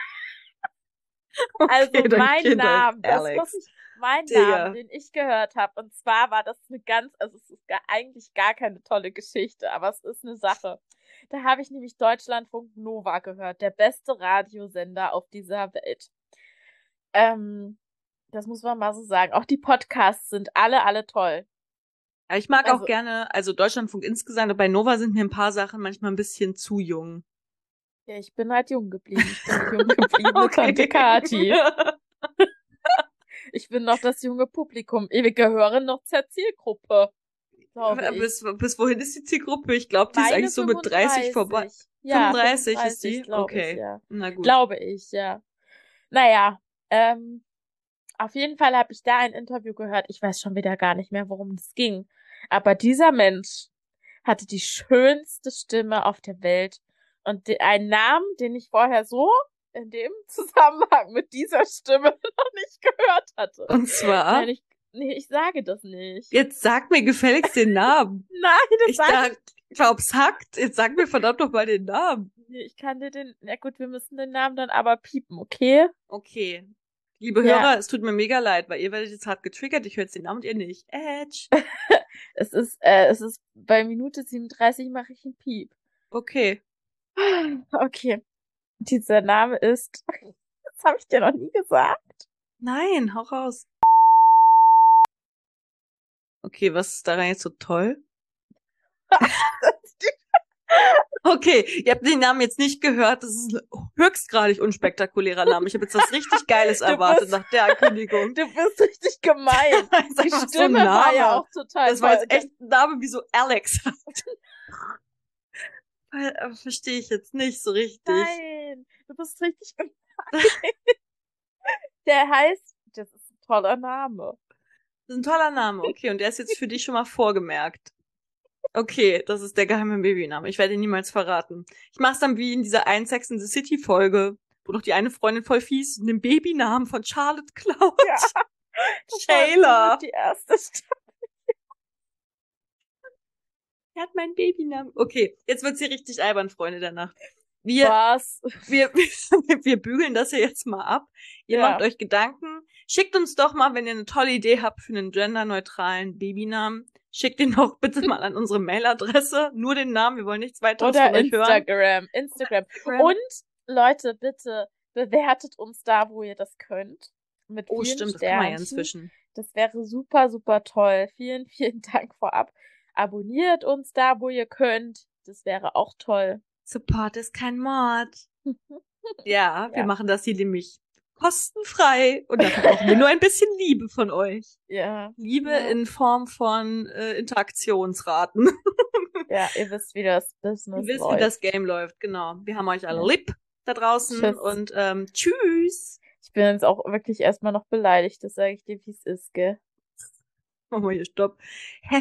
Also Okay, dein mein Kind heißt Namen, das Alex. muss ich, mein Digga. Namen, den ich gehört habe. Und zwar war das eine ganz, also es ist gar, eigentlich gar keine tolle Geschichte, aber es ist eine Sache. Da habe ich nämlich Deutschlandfunk Nova gehört, der beste Radiosender auf dieser Welt. Ähm, das muss man mal so sagen. Auch die Podcasts sind alle, alle toll. Aber ich mag Also- auch gerne, also Deutschlandfunk insgesamt, aber bei Nova sind mir ein paar Sachen manchmal ein bisschen zu jung. Ja, ich bin halt jung geblieben. Ich bin die jung gebliebene Tante Kati. Ich bin noch das junge Publikum. Wir gehören noch zur Zielgruppe, glaube ich. bis, bis wohin ist die Zielgruppe? Ich glaube, die ist Meine eigentlich so mit dreißig vorbei. Ja, fünfunddreißig ist die? glaube Okay. ich, ja. Na gut. Glaube ich, ja. Naja, ähm, auf jeden Fall habe ich da ein Interview gehört. Ich weiß schon wieder gar nicht mehr, worum es ging. Aber dieser Mensch hatte die schönste Stimme auf der Welt und de- einen Namen, den ich vorher so in dem Zusammenhang mit dieser Stimme noch nicht gehört hatte. Und zwar, Nein, ich, nee, ich sage das nicht. jetzt sag mir gefälligst den Namen. Nein, das Ich sage da, glaub's hackt. Jetzt sag mir verdammt noch mal den Namen. Nee, ich kann dir den, na gut, wir müssen den Namen dann aber piepen, okay? Okay. Liebe Ja. Hörer, es tut mir mega leid, weil ihr werdet jetzt hart getriggert. Ich höre jetzt den Namen und ihr nicht. Edge. Es ist, äh, es ist bei Minute siebenunddreißig mache ich einen Piep. Okay. Okay. Dieser Name ist, das habe ich dir noch nie gesagt. Nein, hau raus. Okay, was ist daran jetzt so toll? Okay, ihr habt den Namen jetzt nicht gehört. Das ist ein höchstgradig unspektakulärer Name. Ich habe jetzt was richtig Geiles Du erwartet bist- nach der Ankündigung. Du bist richtig gemein. Das ist Die einfach so ein Stimme war ja Name. auch total Das war toll. jetzt echt ein Name wie so Alex. Weil, äh, Verstehe ich jetzt nicht so richtig. Nein, du bist richtig gemein. Der heißt, das ist ein toller Name. Das ist ein toller Name. Okay, und der ist jetzt für dich schon mal vorgemerkt. Okay, das ist der geheime Babyname. Ich werde ihn niemals verraten. Ich mach's dann wie in dieser einen Sex in the City Folge, wo doch die eine Freundin voll fies einen Babynamen von Charlotte klaut. Ja. Das war Shayla. Die erste Stimme. Er hat meinen Babynamen. Okay, jetzt wird's hier richtig albern, Freunde der Nacht. Wir, Was? wir, wir, wir bügeln das hier jetzt mal ab. Ihr Ja. macht euch Gedanken. Schickt uns doch mal, wenn ihr eine tolle Idee habt für einen genderneutralen Babynamen. Schickt ihn doch bitte mal an unsere Mailadresse. Nur den Namen, wir wollen nichts weiteres Oder von euch hören. Instagram. Instagram. Und Leute, bitte bewertet uns da, wo ihr das könnt. Mit Oh, vielen stimmt, das kann man ja Sternchen. inzwischen. Das wäre super, super toll. Vielen, vielen Dank vorab. Abonniert uns da, wo ihr könnt. Das wäre auch toll. Support ist kein Mord. Ja, wir Ja. machen das hier nämlich kostenfrei. Und dafür brauchen wir nur ein bisschen Liebe von euch. Ja, Liebe Ja. in Form von äh, Interaktionsraten. ja, ihr wisst, wie das Business Ihr wisst, läuft. wie das Game läuft, genau. Wir haben euch alle Ja. lieb da draußen Tschüss. und ähm, tschüss. Ich bin jetzt auch wirklich erstmal noch beleidigt. Das sage ich dir, wie es ist, gell? Machen wir hier Stopp.